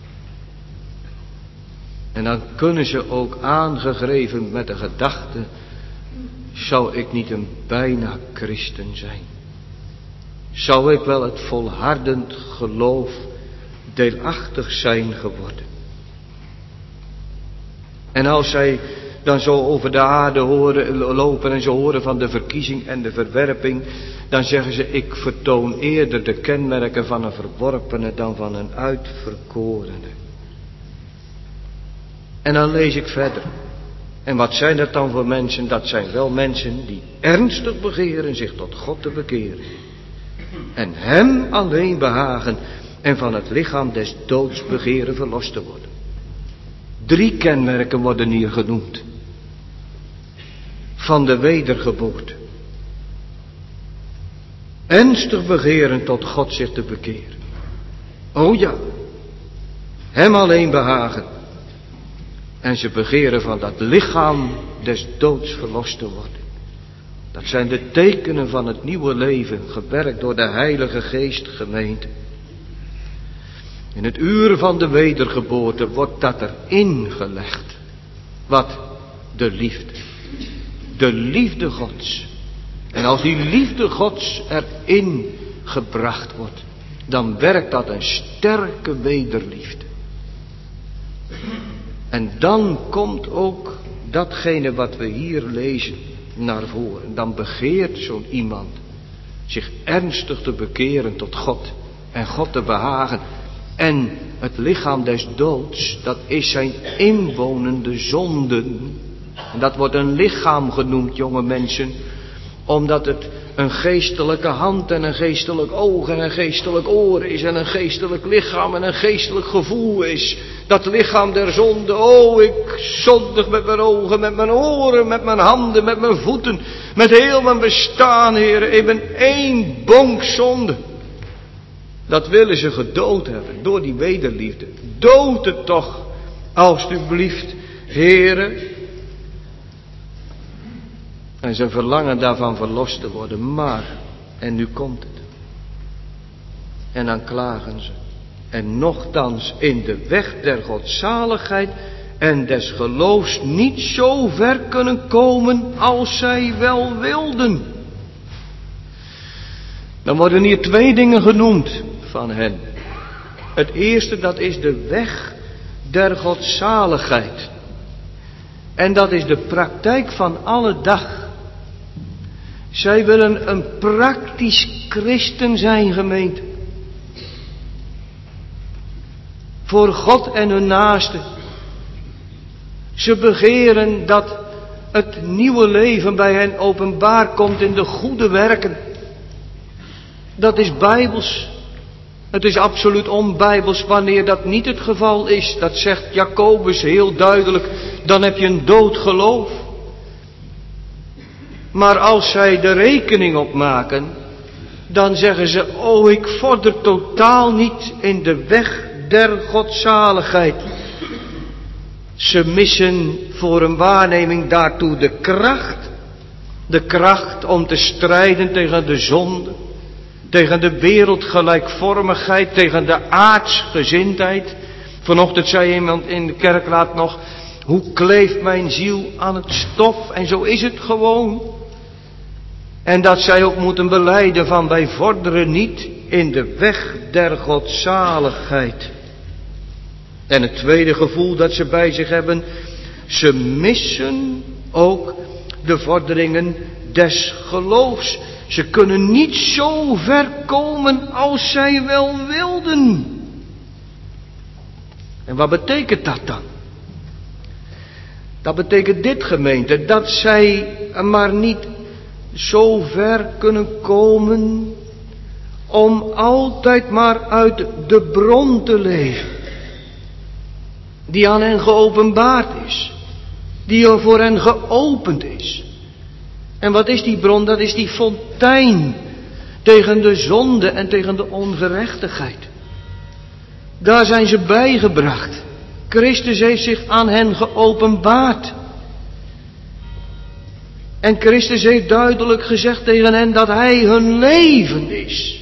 Speaker 1: En dan kunnen ze ook aangegrepen met de gedachte, zou ik niet een bijna christen zijn? Zou ik wel het volhardend geloof deelachtig zijn geworden? En als zij dan zo over de aarde horen, lopen en ze horen van de verkiezing en de verwerping, dan zeggen ze, ik vertoon eerder de kenmerken van een verworpene dan van een uitverkorene. En dan lees ik verder. En wat zijn dat dan voor mensen? Dat zijn wel mensen die ernstig begeren zich tot God te bekeren. En hem alleen behagen en van het lichaam des doods begeren verlost te worden. Drie kenmerken worden hier genoemd. Van de wedergeboorte. Ernstig begeren tot God zich te bekeren. Oh ja, hem alleen behagen. En ze begeren van dat lichaam des doods verlost te worden. Dat zijn de tekenen van het nieuwe leven, gewerkt door de Heilige Geest, gemeente. In het uur van de wedergeboorte wordt dat erin gelegd. Wat? De liefde. De liefde Gods. En als die liefde Gods erin gebracht wordt, dan werkt dat een sterke wederliefde. En dan komt ook datgene wat we hier lezen naar voren. Dan begeert zo'n iemand zich ernstig te bekeren tot God en God te behagen. En het lichaam des doods, dat is zijn inwonende zonden. En dat wordt een lichaam genoemd, jonge mensen, omdat het een geestelijke hand en een geestelijk oog en een geestelijk oor is en een geestelijk lichaam en een geestelijk gevoel is. Dat lichaam der zonde, oh ik zondig met mijn ogen, met mijn oren, met mijn handen, met mijn voeten, met heel mijn bestaan, Heer. Ik ben één bonk zonde. Dat willen ze gedood hebben door die wederliefde. Dood het toch, alstublieft, Heere. En ze verlangen daarvan verlost te worden. Maar, en nu komt het. En dan klagen ze. En nochtans in de weg der godzaligheid en des geloofs niet zo ver kunnen komen als zij wel wilden. Dan worden hier twee dingen genoemd van hen. Het eerste, dat is de weg der godzaligheid. En dat is de praktijk van alle dag. Zij willen een praktisch christen zijn, gemeente. Voor God en hun naasten. Ze begeren dat het nieuwe leven bij hen openbaar komt in de goede werken. Dat is bijbels. Het is absoluut onbijbels wanneer dat niet het geval is. Dat zegt Jacobus heel duidelijk. Dan heb je een dood geloof. Maar als zij de rekening opmaken, dan zeggen ze, oh ik vorder totaal niet in de weg der godzaligheid. Ze missen voor een waarneming daartoe de kracht. De kracht om te strijden tegen de zonde. Tegen de wereldgelijkvormigheid, tegen de aardsgezindheid. Vanochtend zei iemand in de kerkraad nog, hoe kleeft mijn ziel aan het stof? En zo is het gewoon. En dat zij ook moeten belijden van wij vorderen niet in de weg der godzaligheid. En het tweede gevoel dat ze bij zich hebben, ze missen ook de vorderingen des geloofs. Ze kunnen niet zo ver komen als zij wel wilden. En wat betekent dat dan? Dat betekent dit, gemeente, dat zij maar niet zo ver kunnen komen om altijd maar uit de bron te leven. Die aan hen geopenbaard is. Die er voor hen geopend is. En wat is die bron? Dat is die fontein tegen de zonde en tegen de ongerechtigheid. Daar zijn ze bijgebracht. Christus heeft zich aan hen geopenbaard. En Christus heeft duidelijk gezegd tegen hen dat Hij hun leven is.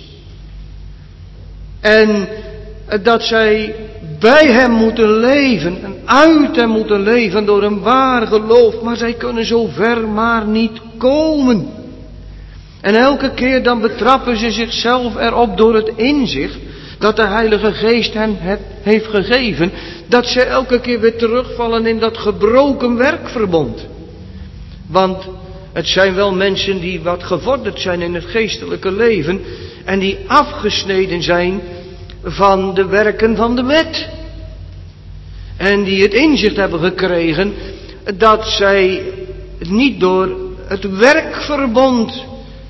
Speaker 1: En dat zij bij Hem moeten leven en uit Hem moeten leven door een waar geloof. Maar zij kunnen zo ver maar niet komen. En elke keer dan betrappen ze zichzelf erop door het inzicht dat de Heilige Geest hen het heeft gegeven. Dat ze elke keer weer terugvallen in dat gebroken werkverbond. Want het zijn wel mensen die wat gevorderd zijn in het geestelijke leven. En die afgesneden zijn van de werken van de wet. En die het inzicht hebben gekregen dat zij niet door het werkverbond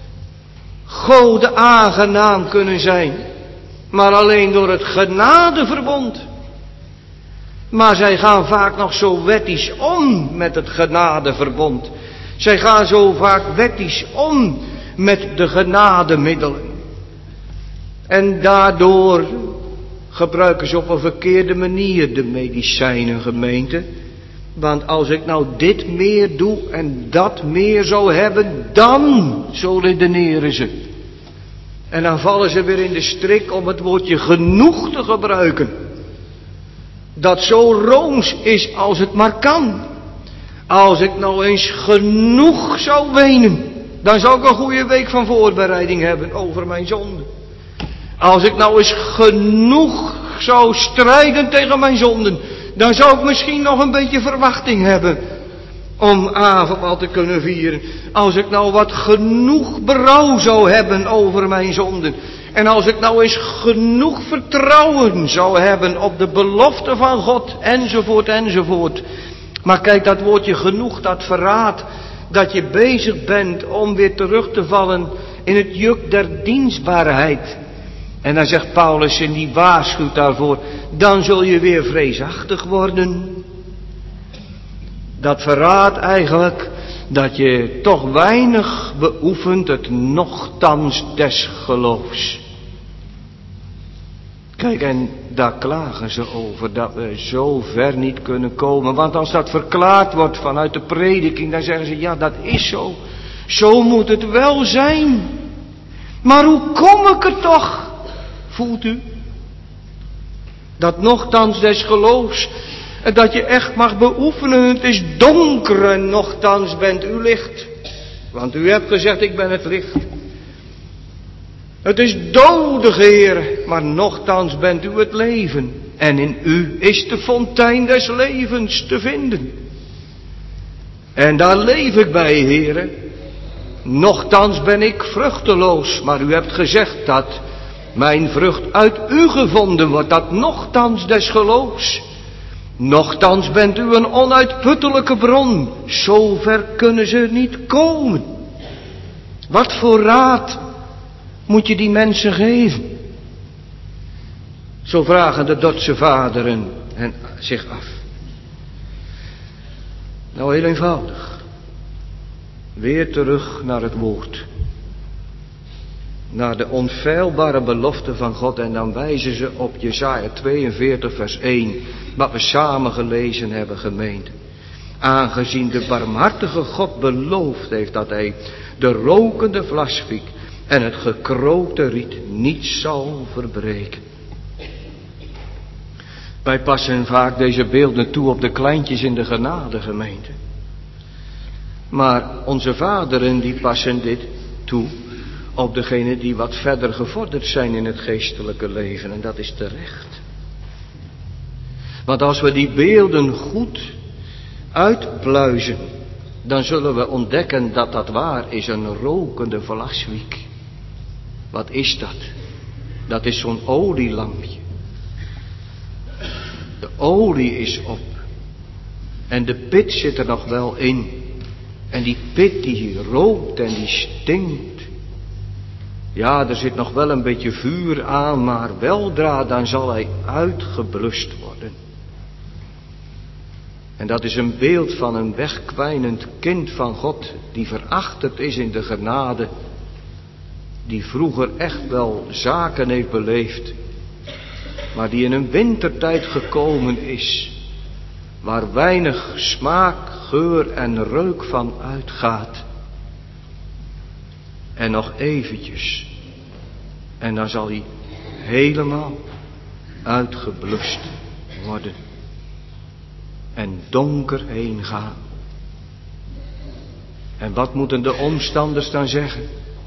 Speaker 1: Gode aangenaam kunnen zijn. Maar alleen door het genadeverbond. Maar zij gaan vaak nog zo wettisch om met het genadeverbond. Zij gaan zo vaak wettisch om met de genademiddelen. En daardoor gebruiken ze op een verkeerde manier de medicijnen, gemeente. Want als ik nou dit meer doe en dat meer zou hebben, dan, zo redeneren ze. En dan vallen ze weer in de strik om het woordje genoeg te gebruiken. Dat zo rooms is als het maar kan. Als ik nou eens genoeg zou wenen, dan zou ik een goede week van voorbereiding hebben over mijn zonde. Als ik nou eens genoeg zou strijden tegen mijn zonden, dan zou ik misschien nog een beetje verwachting hebben om avondmaal te kunnen vieren. Als ik nou wat genoeg berouw zou hebben over mijn zonden. En als ik nou eens genoeg vertrouwen zou hebben op de belofte van God, enzovoort, enzovoort. Maar kijk, dat woordje genoeg, dat verraadt dat je bezig bent om weer terug te vallen in het juk der dienstbaarheid. En dan zegt Paulus, en die waarschuwt daarvoor, dan zul je weer vreesachtig worden. Dat verraadt eigenlijk dat je toch weinig beoefent het nochtans des geloofs. Kijk, en daar klagen ze over, dat we zo ver niet kunnen komen. Want als dat verklaard wordt vanuit de prediking, dan zeggen ze, ja, dat is zo. Zo moet het wel zijn. Maar hoe kom ik er toch? Voelt u? Dat nochtans des geloofs, dat je echt mag beoefenen. Het is donker en nochtans bent u licht. Want u hebt gezegd, ik ben het licht. Het is dodig, Heer, maar nochtans bent u het leven. En in u is de fontein des levens te vinden. En daar leef ik bij, Heer. Nochtans ben ik vruchteloos, maar u hebt gezegd dat mijn vrucht uit u gevonden wordt, dat nochtans des geloofs. Nochtans bent u een onuitputtelijke bron, zover kunnen ze niet komen. Wat voor raad moet je die mensen geven? Zo vragen de Dordtse vaderen hen zich af. Nou, heel eenvoudig. Weer terug naar het woord. Naar de onfeilbare belofte van God. En dan wijzen ze op Jesaja tweeënveertig vers één. Wat we samen gelezen hebben, gemeente. Aangezien de barmhartige God beloofd heeft dat hij de rokende vlasfiek en het gekrookte riet niet zal verbreken. Wij passen vaak deze beelden toe op de kleintjes in de genade, gemeente. Maar onze vaderen die passen dit toe op degenen die wat verder gevorderd zijn in het geestelijke leven. En dat is terecht. Want als we die beelden goed uitpluizen, dan zullen we ontdekken dat dat waar is, een rokende vlaswiek. Wat is dat? Dat is zo'n olielampje. De olie is op. En de pit zit er nog wel in. En die pit die rookt en die stinkt. Ja, er zit nog wel een beetje vuur aan, maar weldra dan zal hij uitgeblust worden. En dat is een beeld van een wegkwijnend kind van God, die verachterd is in de genade, die vroeger echt wel zaken heeft beleefd, maar die in een wintertijd gekomen is, waar weinig smaak, geur en reuk van uitgaat. En nog eventjes. En dan zal hij helemaal uitgeblust worden. En donker heen gaan. En wat moeten de omstanders dan zeggen?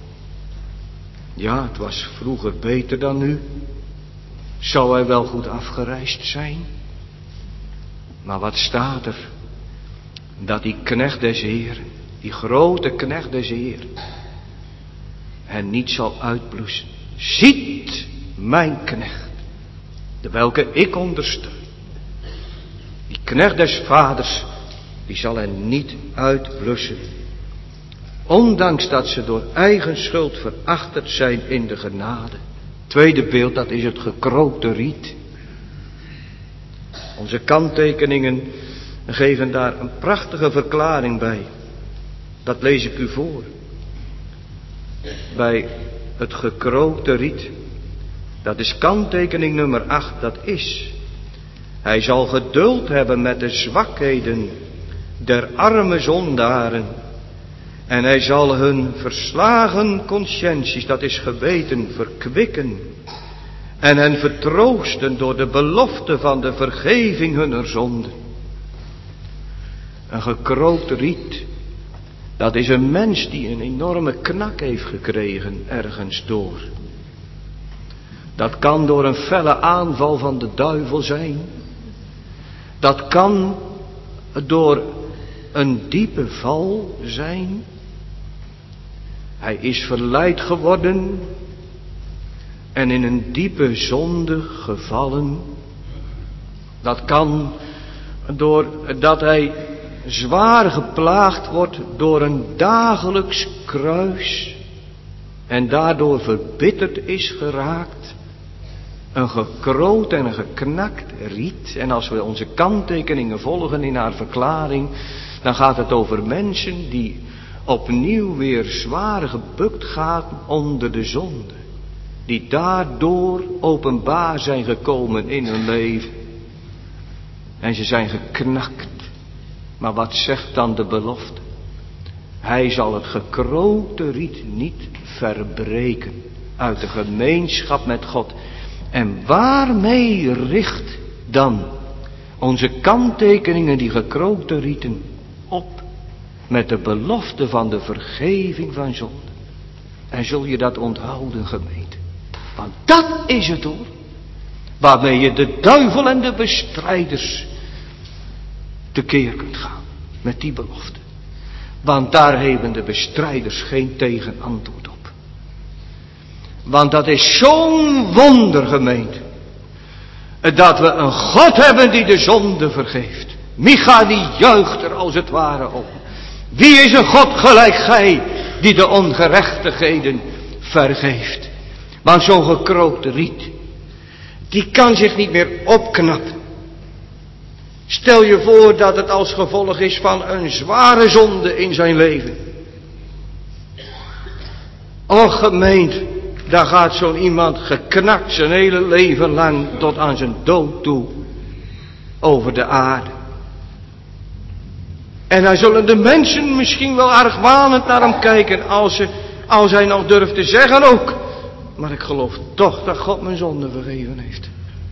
Speaker 1: Ja, het was vroeger beter dan nu. Zou hij wel goed afgereisd zijn? Maar wat staat er? Dat die knecht des Heeren, die grote knecht des Heeren, hen niet zal uitbloeien. Ziet mijn knecht, de welke ik ondersteun. Die knecht des vaders, die zal hen niet uitblussen. Ondanks dat ze door eigen schuld verachterd zijn in de genade. Tweede beeld, dat is het gekrookte riet. Onze kanttekeningen geven daar een prachtige verklaring bij. Dat lees ik u voor. Bij het gekrookte riet. Dat is kanttekening nummer acht. Dat is. Hij zal geduld hebben met de zwakheden der arme zondaren. En hij zal hun verslagen conscienties, dat is geweten, verkwikken. En hen vertroosten door de belofte van de vergeving hunner zonden. Een gekrookt riet, dat is een mens die een enorme knak heeft gekregen ergens door. Dat kan door een felle aanval van de duivel zijn. Dat kan door een diepe val zijn. Hij is verleid geworden en in een diepe zonde gevallen. Dat kan doordat hij zwaar geplaagd wordt door een dagelijks kruis en daardoor verbitterd is geraakt. Een gekroot en een geknakt riet. En als we onze kanttekeningen volgen in haar verklaring, dan gaat het over mensen die opnieuw weer zwaar gebukt gaan onder de zonde. Die daardoor openbaar zijn gekomen in hun leven. En ze zijn geknakt. Maar wat zegt dan de belofte? Hij zal het gekrookte riet niet verbreken uit de gemeenschap met God. En waarmee richt dan onze kanttekeningen die gekrookte rieten op? Met de belofte van de vergeving van zonde. En zul je dat onthouden, gemeente? Want dat is het hoor. Waarmee je de duivel en de bestrijders tekeer kunt gaan. Met die belofte. Want daar hebben de bestrijders geen tegenantwoord op. Want dat is zo'n wonder, gemeente. Dat we een God hebben die de zonde vergeeft. Micha die juicht er als het ware op. Wie is een God gelijk gij die de ongerechtigheden vergeeft? Want zo'n gekrookte riet, die kan zich niet meer opknappen. Stel je voor dat het als gevolg is van een zware zonde in zijn leven. Och gemeente, daar gaat zo'n iemand geknakt zijn hele leven lang tot aan zijn dood toe over de aarde. En dan zullen de mensen misschien wel argwanend naar hem kijken als, ze, als hij nog durft te zeggen ook. Maar ik geloof toch dat God mijn zonde vergeven heeft.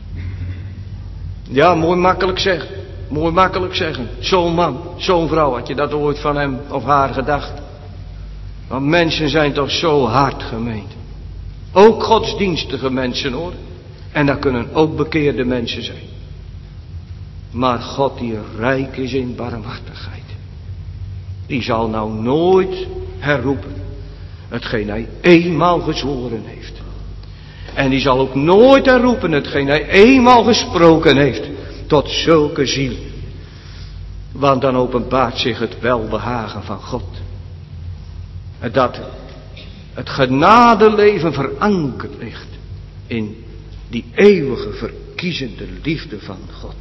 Speaker 1: Ja, mooi makkelijk zeggen. Mooi makkelijk zeggen. Zo'n man, zo'n vrouw, had je dat ooit van hem of haar gedacht? Want mensen zijn toch zo hard, gemeente. Ook godsdienstige mensen hoor. En dat kunnen ook bekeerde mensen zijn. Maar God die rijk is in barmhartigheid. Die zal nou nooit herroepen hetgeen hij eenmaal gezworen heeft. En die zal ook nooit herroepen hetgeen hij eenmaal gesproken heeft. Tot zulke ziel. Want dan openbaart zich het welbehagen van God. Dat het genadeleven verankerd ligt in die eeuwige verkiezende liefde van God.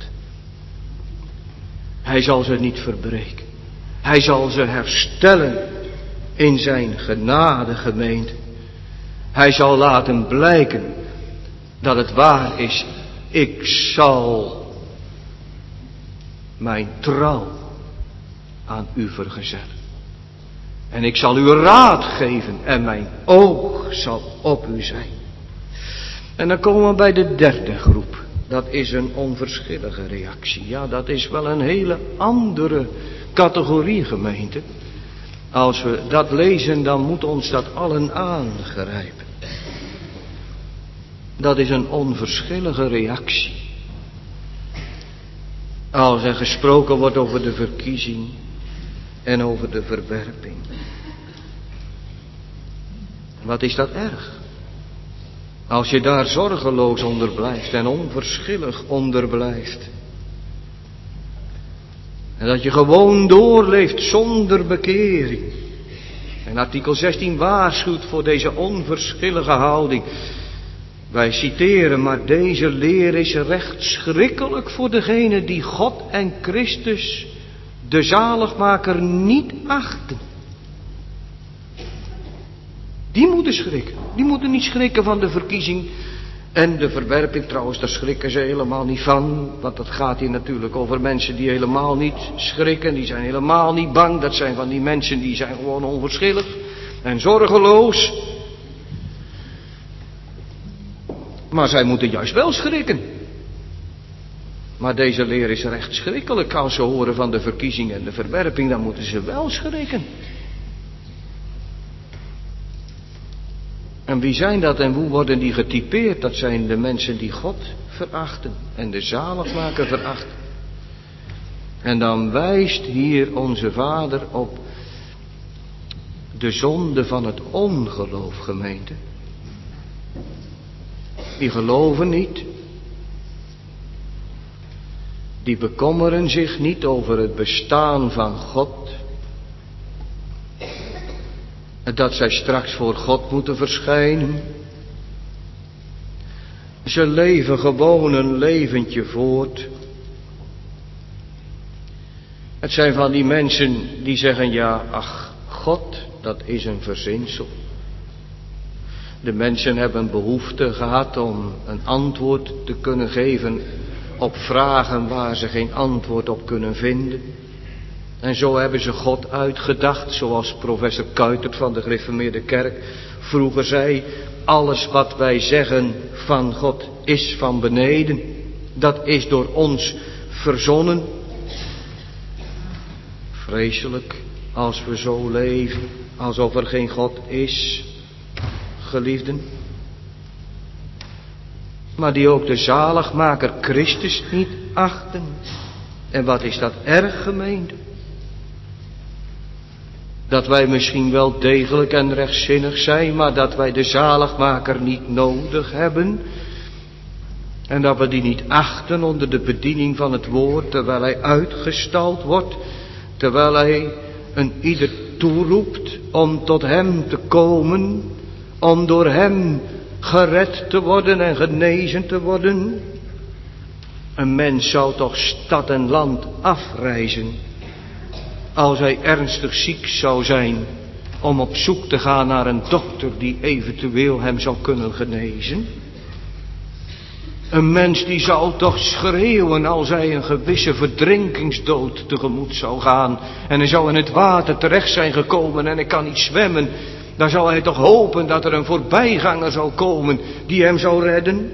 Speaker 1: Hij zal ze niet verbreken. Hij zal ze herstellen in zijn genade gemeente. Hij zal laten blijken dat het waar is. Ik zal mijn trouw aan u vergezellen. En ik zal u raad geven en mijn oog zal op u zijn. En dan komen we bij de derde groep. Dat is een onverschillige reactie. Ja, dat is wel een hele andere categorie, gemeente. Als we dat lezen, dan moet ons dat allen aangrijpen. Dat is een onverschillige reactie. Als er gesproken wordt over de verkiezing en over de verwerping. Wat is dat erg? Als je daar zorgeloos onder blijft en onverschillig onder blijft. En dat je gewoon doorleeft zonder bekering. En artikel zestien waarschuwt voor deze onverschillige houding. Wij citeren, maar deze leer is recht schrikkelijk voor degene die God en Christus, de zaligmaker, niet achten. Die moeten schrikken. Die moeten niet schrikken van de verkiezing en de verwerping. Trouwens, daar schrikken ze helemaal niet van. Want dat gaat hier natuurlijk over mensen die helemaal niet schrikken. Die zijn helemaal niet bang. Dat zijn van die mensen die zijn gewoon onverschillig en zorgeloos. Maar zij moeten juist wel schrikken. Maar deze leer is recht schrikkelijk. Als ze horen van de verkiezing en de verwerping, dan moeten ze wel schrikken. En wie zijn dat en hoe worden die getypeerd? Dat zijn de mensen die God verachten en de zaligmaker verachten. En dan wijst hier onze Vader op de zonde van het ongeloof, gemeente. Die geloven niet. Die bekommeren zich niet over het bestaan van God. Dat zij straks voor God moeten verschijnen. Ze leven gewoon een leventje voort. Het zijn van die mensen die zeggen, ja, ach, God, dat is een verzinsel. De mensen hebben behoefte gehad om een antwoord te kunnen geven op vragen waar ze geen antwoord op kunnen vinden. En zo hebben ze God uitgedacht, zoals professor Kuitert van de Gereformeerde Kerk vroeger zei. Alles wat wij zeggen van God is van beneden. Dat is door ons verzonnen. Vreselijk als we zo leven, alsof er geen God is, geliefden. Maar die ook de zaligmaker Christus niet achten. En wat is dat erg, gemeente? Dat wij misschien wel degelijk en rechtzinnig zijn, maar dat wij de zaligmaker niet nodig hebben. En dat we die niet achten onder de bediening van het woord, terwijl hij uitgestald wordt. Terwijl hij een ieder toeroept om tot hem te komen. Om door hem gered te worden en genezen te worden. Een mens zou toch stad en land afreizen als hij ernstig ziek zou zijn, om op zoek te gaan naar een dokter die eventueel hem zou kunnen genezen. Een mens die zou toch schreeuwen als hij een gewisse verdrinkingsdood tegemoet zou gaan. En hij zou in het water terecht zijn gekomen en hij kan niet zwemmen. Dan zou hij toch hopen dat er een voorbijganger zou komen die hem zou redden.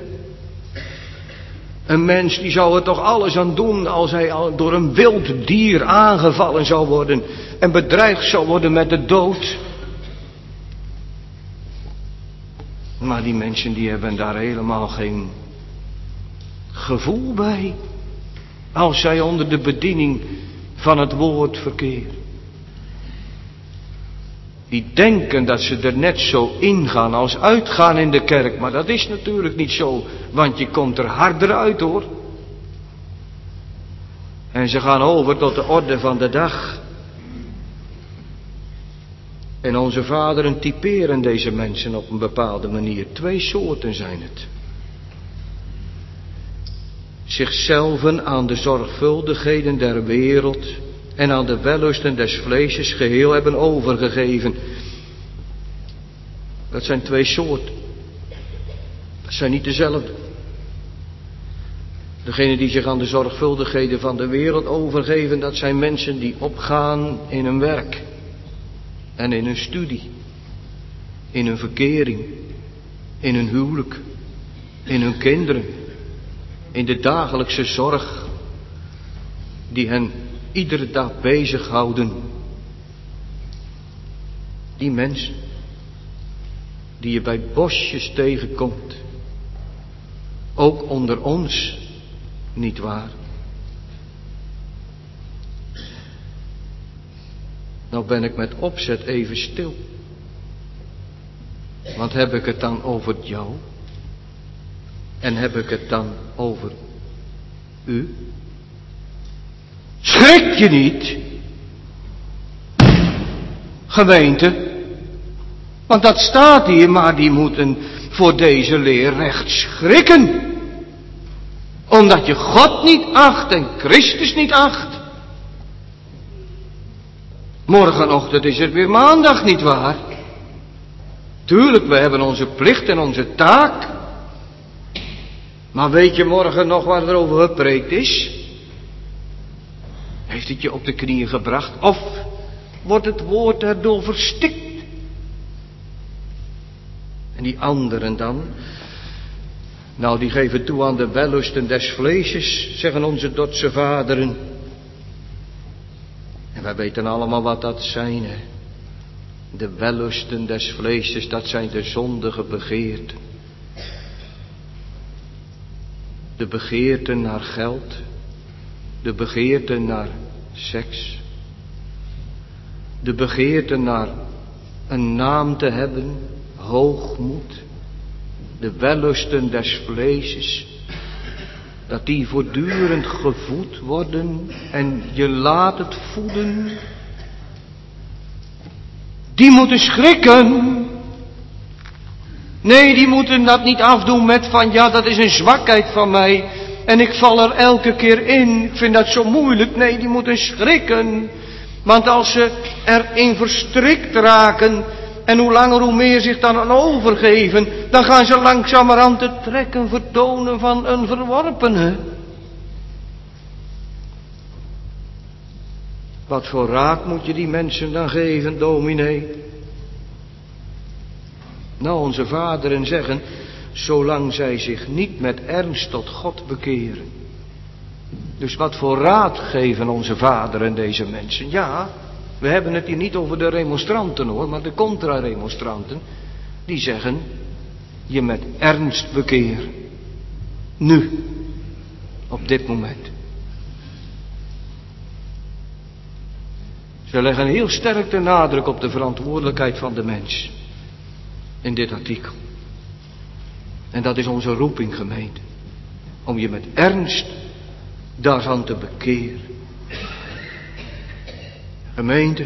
Speaker 1: Een mens die zou er toch alles aan doen als hij door een wild dier aangevallen zou worden en bedreigd zou worden met de dood. Maar die mensen die hebben daar helemaal geen gevoel bij als zij onder de bediening van het woord verkeren. Die denken dat ze er net zo ingaan als uitgaan in de kerk. Maar dat is natuurlijk niet zo. Want je komt er harder uit, hoor. En ze gaan over tot de orde van de dag. En onze vaderen typeren deze mensen op een bepaalde manier. Twee soorten zijn het. Zichzelven aan de zorgvuldigheden der wereld en aan de wellusten des vleesjes geheel hebben overgegeven. Dat zijn twee soorten. Dat zijn niet dezelfde. Degenen die zich aan de zorgvuldigheden van de wereld overgeven, dat zijn mensen die opgaan in hun werk. en in hun studie, in hun verkering, in hun huwelijk, in hun kinderen, in de dagelijkse zorg die hen iedere dag bezighouden. Die mensen die je bij bosjes tegenkomt, ook onder ons, niet waar? Nou ben ik met opzet even stil. Want heb ik het dan over jou? En heb ik het dan over u? Schrik je niet, gemeente? Want dat staat hier, maar die moeten voor deze leer recht schrikken. Omdat je God niet acht en Christus niet acht. Morgenochtend is het weer maandag, niet waar? Tuurlijk, we hebben onze plicht en onze taak. Maar weet je morgen nog waar er over gepreekt is? Heeft het je op de knieën gebracht? Of wordt het woord erdoor verstikt? En die anderen dan? Nou, die geven toe aan de wellusten des vleesjes, zeggen onze Dordtse vaderen. En wij weten allemaal wat dat zijn, hè. De wellusten des vleesjes, dat zijn de zondige begeerten. De begeerten naar geld. De begeerten naar seks. De begeerten naar een naam te hebben, hoogmoed. De wellusten des vleesjes. Dat die voortdurend gevoed worden en je laat het voeden. Die moeten schrikken. Nee, die moeten dat niet afdoen met van ja, dat is een zwakheid van mij. En ik val er elke keer in. Ik vind dat zo moeilijk. Nee, die moeten schrikken. Want als ze erin verstrikt raken. En hoe langer hoe meer zich dan aan overgeven. Dan gaan ze langzamerhand de trekken vertonen van een verworpene. Wat voor raad moet je die mensen dan geven, dominee? Nou, onze vaderen zeggen, zolang zij zich niet met ernst tot God bekeren. Dus wat voor raad geven onze vaderen deze mensen? Ja, we hebben het hier niet over de remonstranten hoor, maar de contra-remonstranten. Die zeggen, je met ernst bekeren. Nu, op dit moment. Ze leggen heel sterk de nadruk op de verantwoordelijkheid van de mens. In dit artikel. En dat is onze roeping, gemeente. Om je met ernst daarvan te bekeren. Gemeente.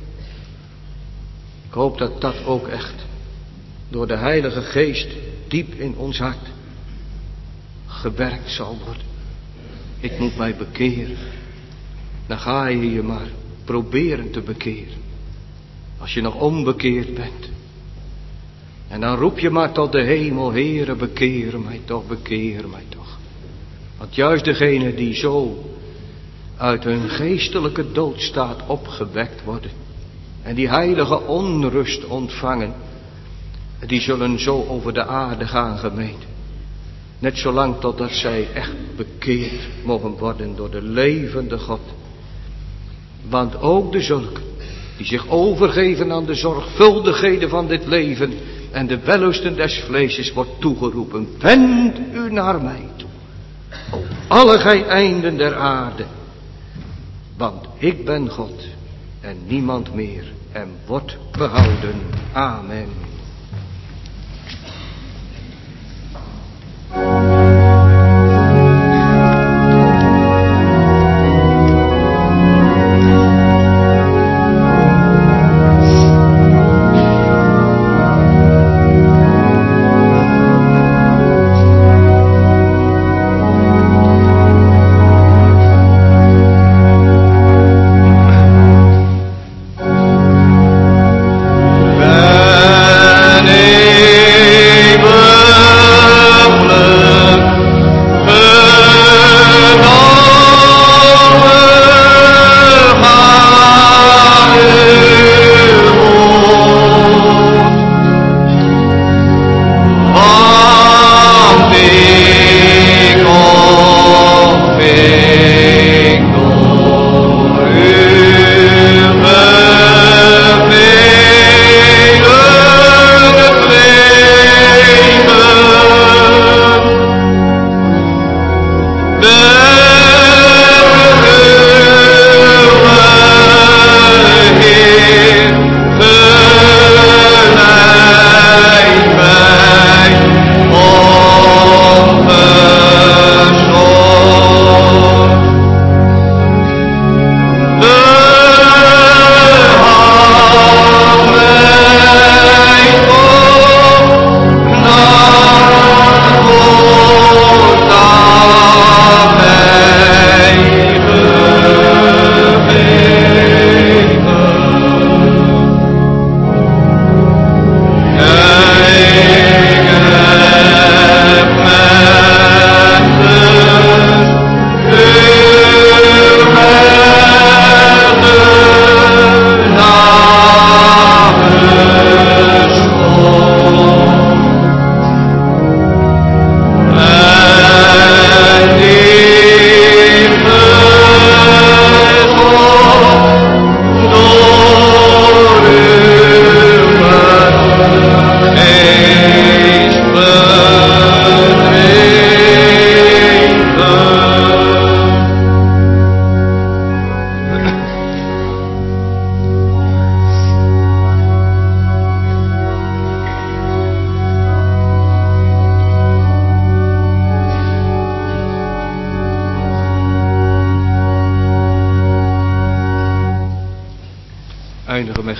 Speaker 1: Ik hoop dat dat ook echt door de Heilige Geest diep in ons hart gewerkt zal worden. Ik moet mij bekeren. Dan ga je je maar proberen te bekeren. Als je nog onbekeerd bent. En dan roep je maar tot de hemel, Heere, bekeer mij toch, bekeer mij toch. Want juist degene die zo uit hun geestelijke doodstaat opgewekt worden. En die heilige onrust ontvangen. Die zullen zo over de aarde gaan, gemeente. Net zolang totdat zij echt bekeerd mogen worden door de levende God. Want ook de zulken die zich overgeven aan de zorgvuldigheden van dit leven en de wellusten des vleesjes wordt toegeroepen. Wend u naar mij toe, o alle gij einden der aarde. Want ik ben God en niemand meer en wordt behouden. Amen.
Speaker 3: Bye.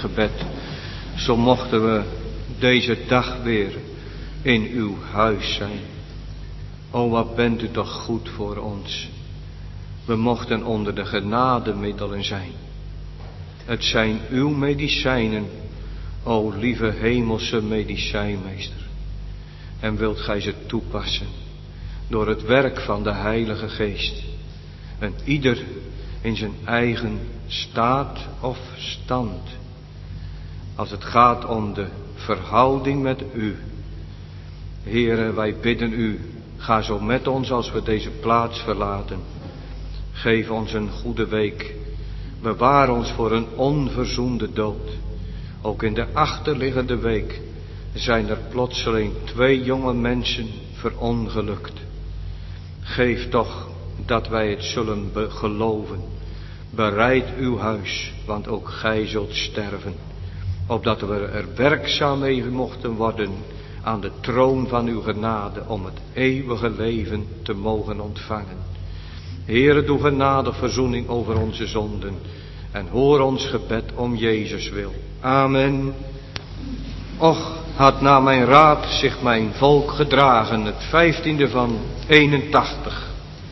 Speaker 1: gebed. Zo mochten we deze dag weer in uw huis zijn. O, wat bent u toch goed voor ons. We mochten onder de genademiddelen zijn. Het zijn uw medicijnen, o lieve hemelse medicijnmeester. En wilt gij ze toepassen door het werk van de Heilige Geest. En ieder in zijn eigen staat of stand. Als het gaat om de verhouding met u. Heere, wij bidden u, ga zo met ons als we deze plaats verlaten. Geef ons een goede week. Bewaar ons voor een onverzoende dood. Ook in de achterliggende week zijn er plotseling twee jonge mensen verongelukt. Geef toch dat wij het zullen geloven. Bereid uw huis, want ook gij zult sterven. Opdat we er werkzaam mee mochten worden aan de troon van uw genade om het eeuwige leven te mogen ontvangen. Heere, doe genadig verzoening over onze zonden en hoor ons gebed om Jezus wil. Amen. Och, had na mijn raad zich mijn volk gedragen, het vijftiende van eenentachtig.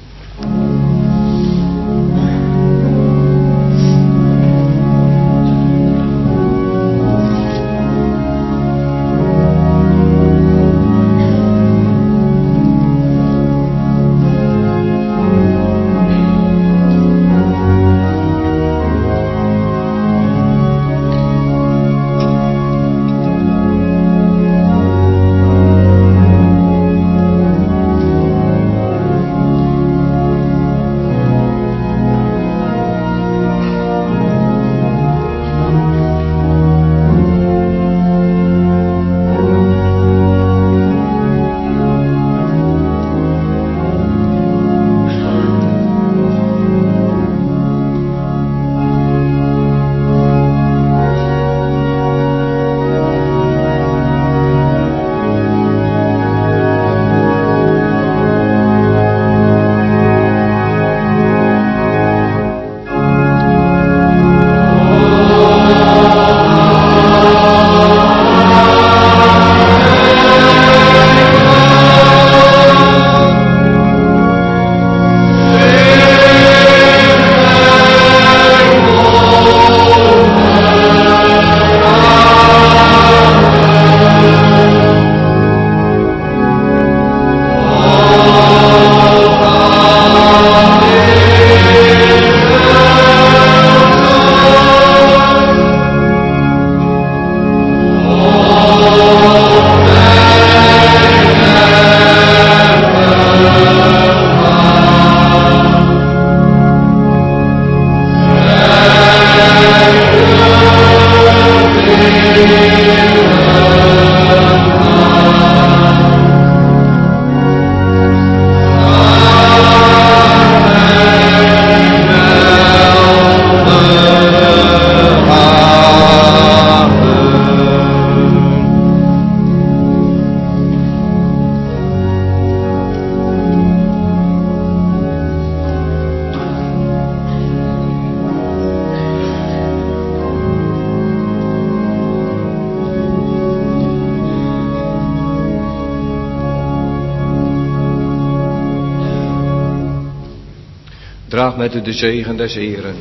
Speaker 1: Draag met u de zegen des Heeren.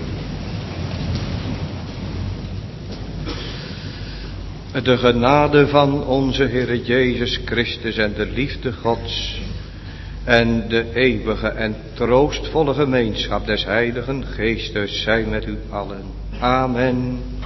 Speaker 1: De genade van onze Heere Jezus Christus en de liefde Gods en de eeuwige en troostvolle gemeenschap des Heiligen Geestes zij met u allen. Amen.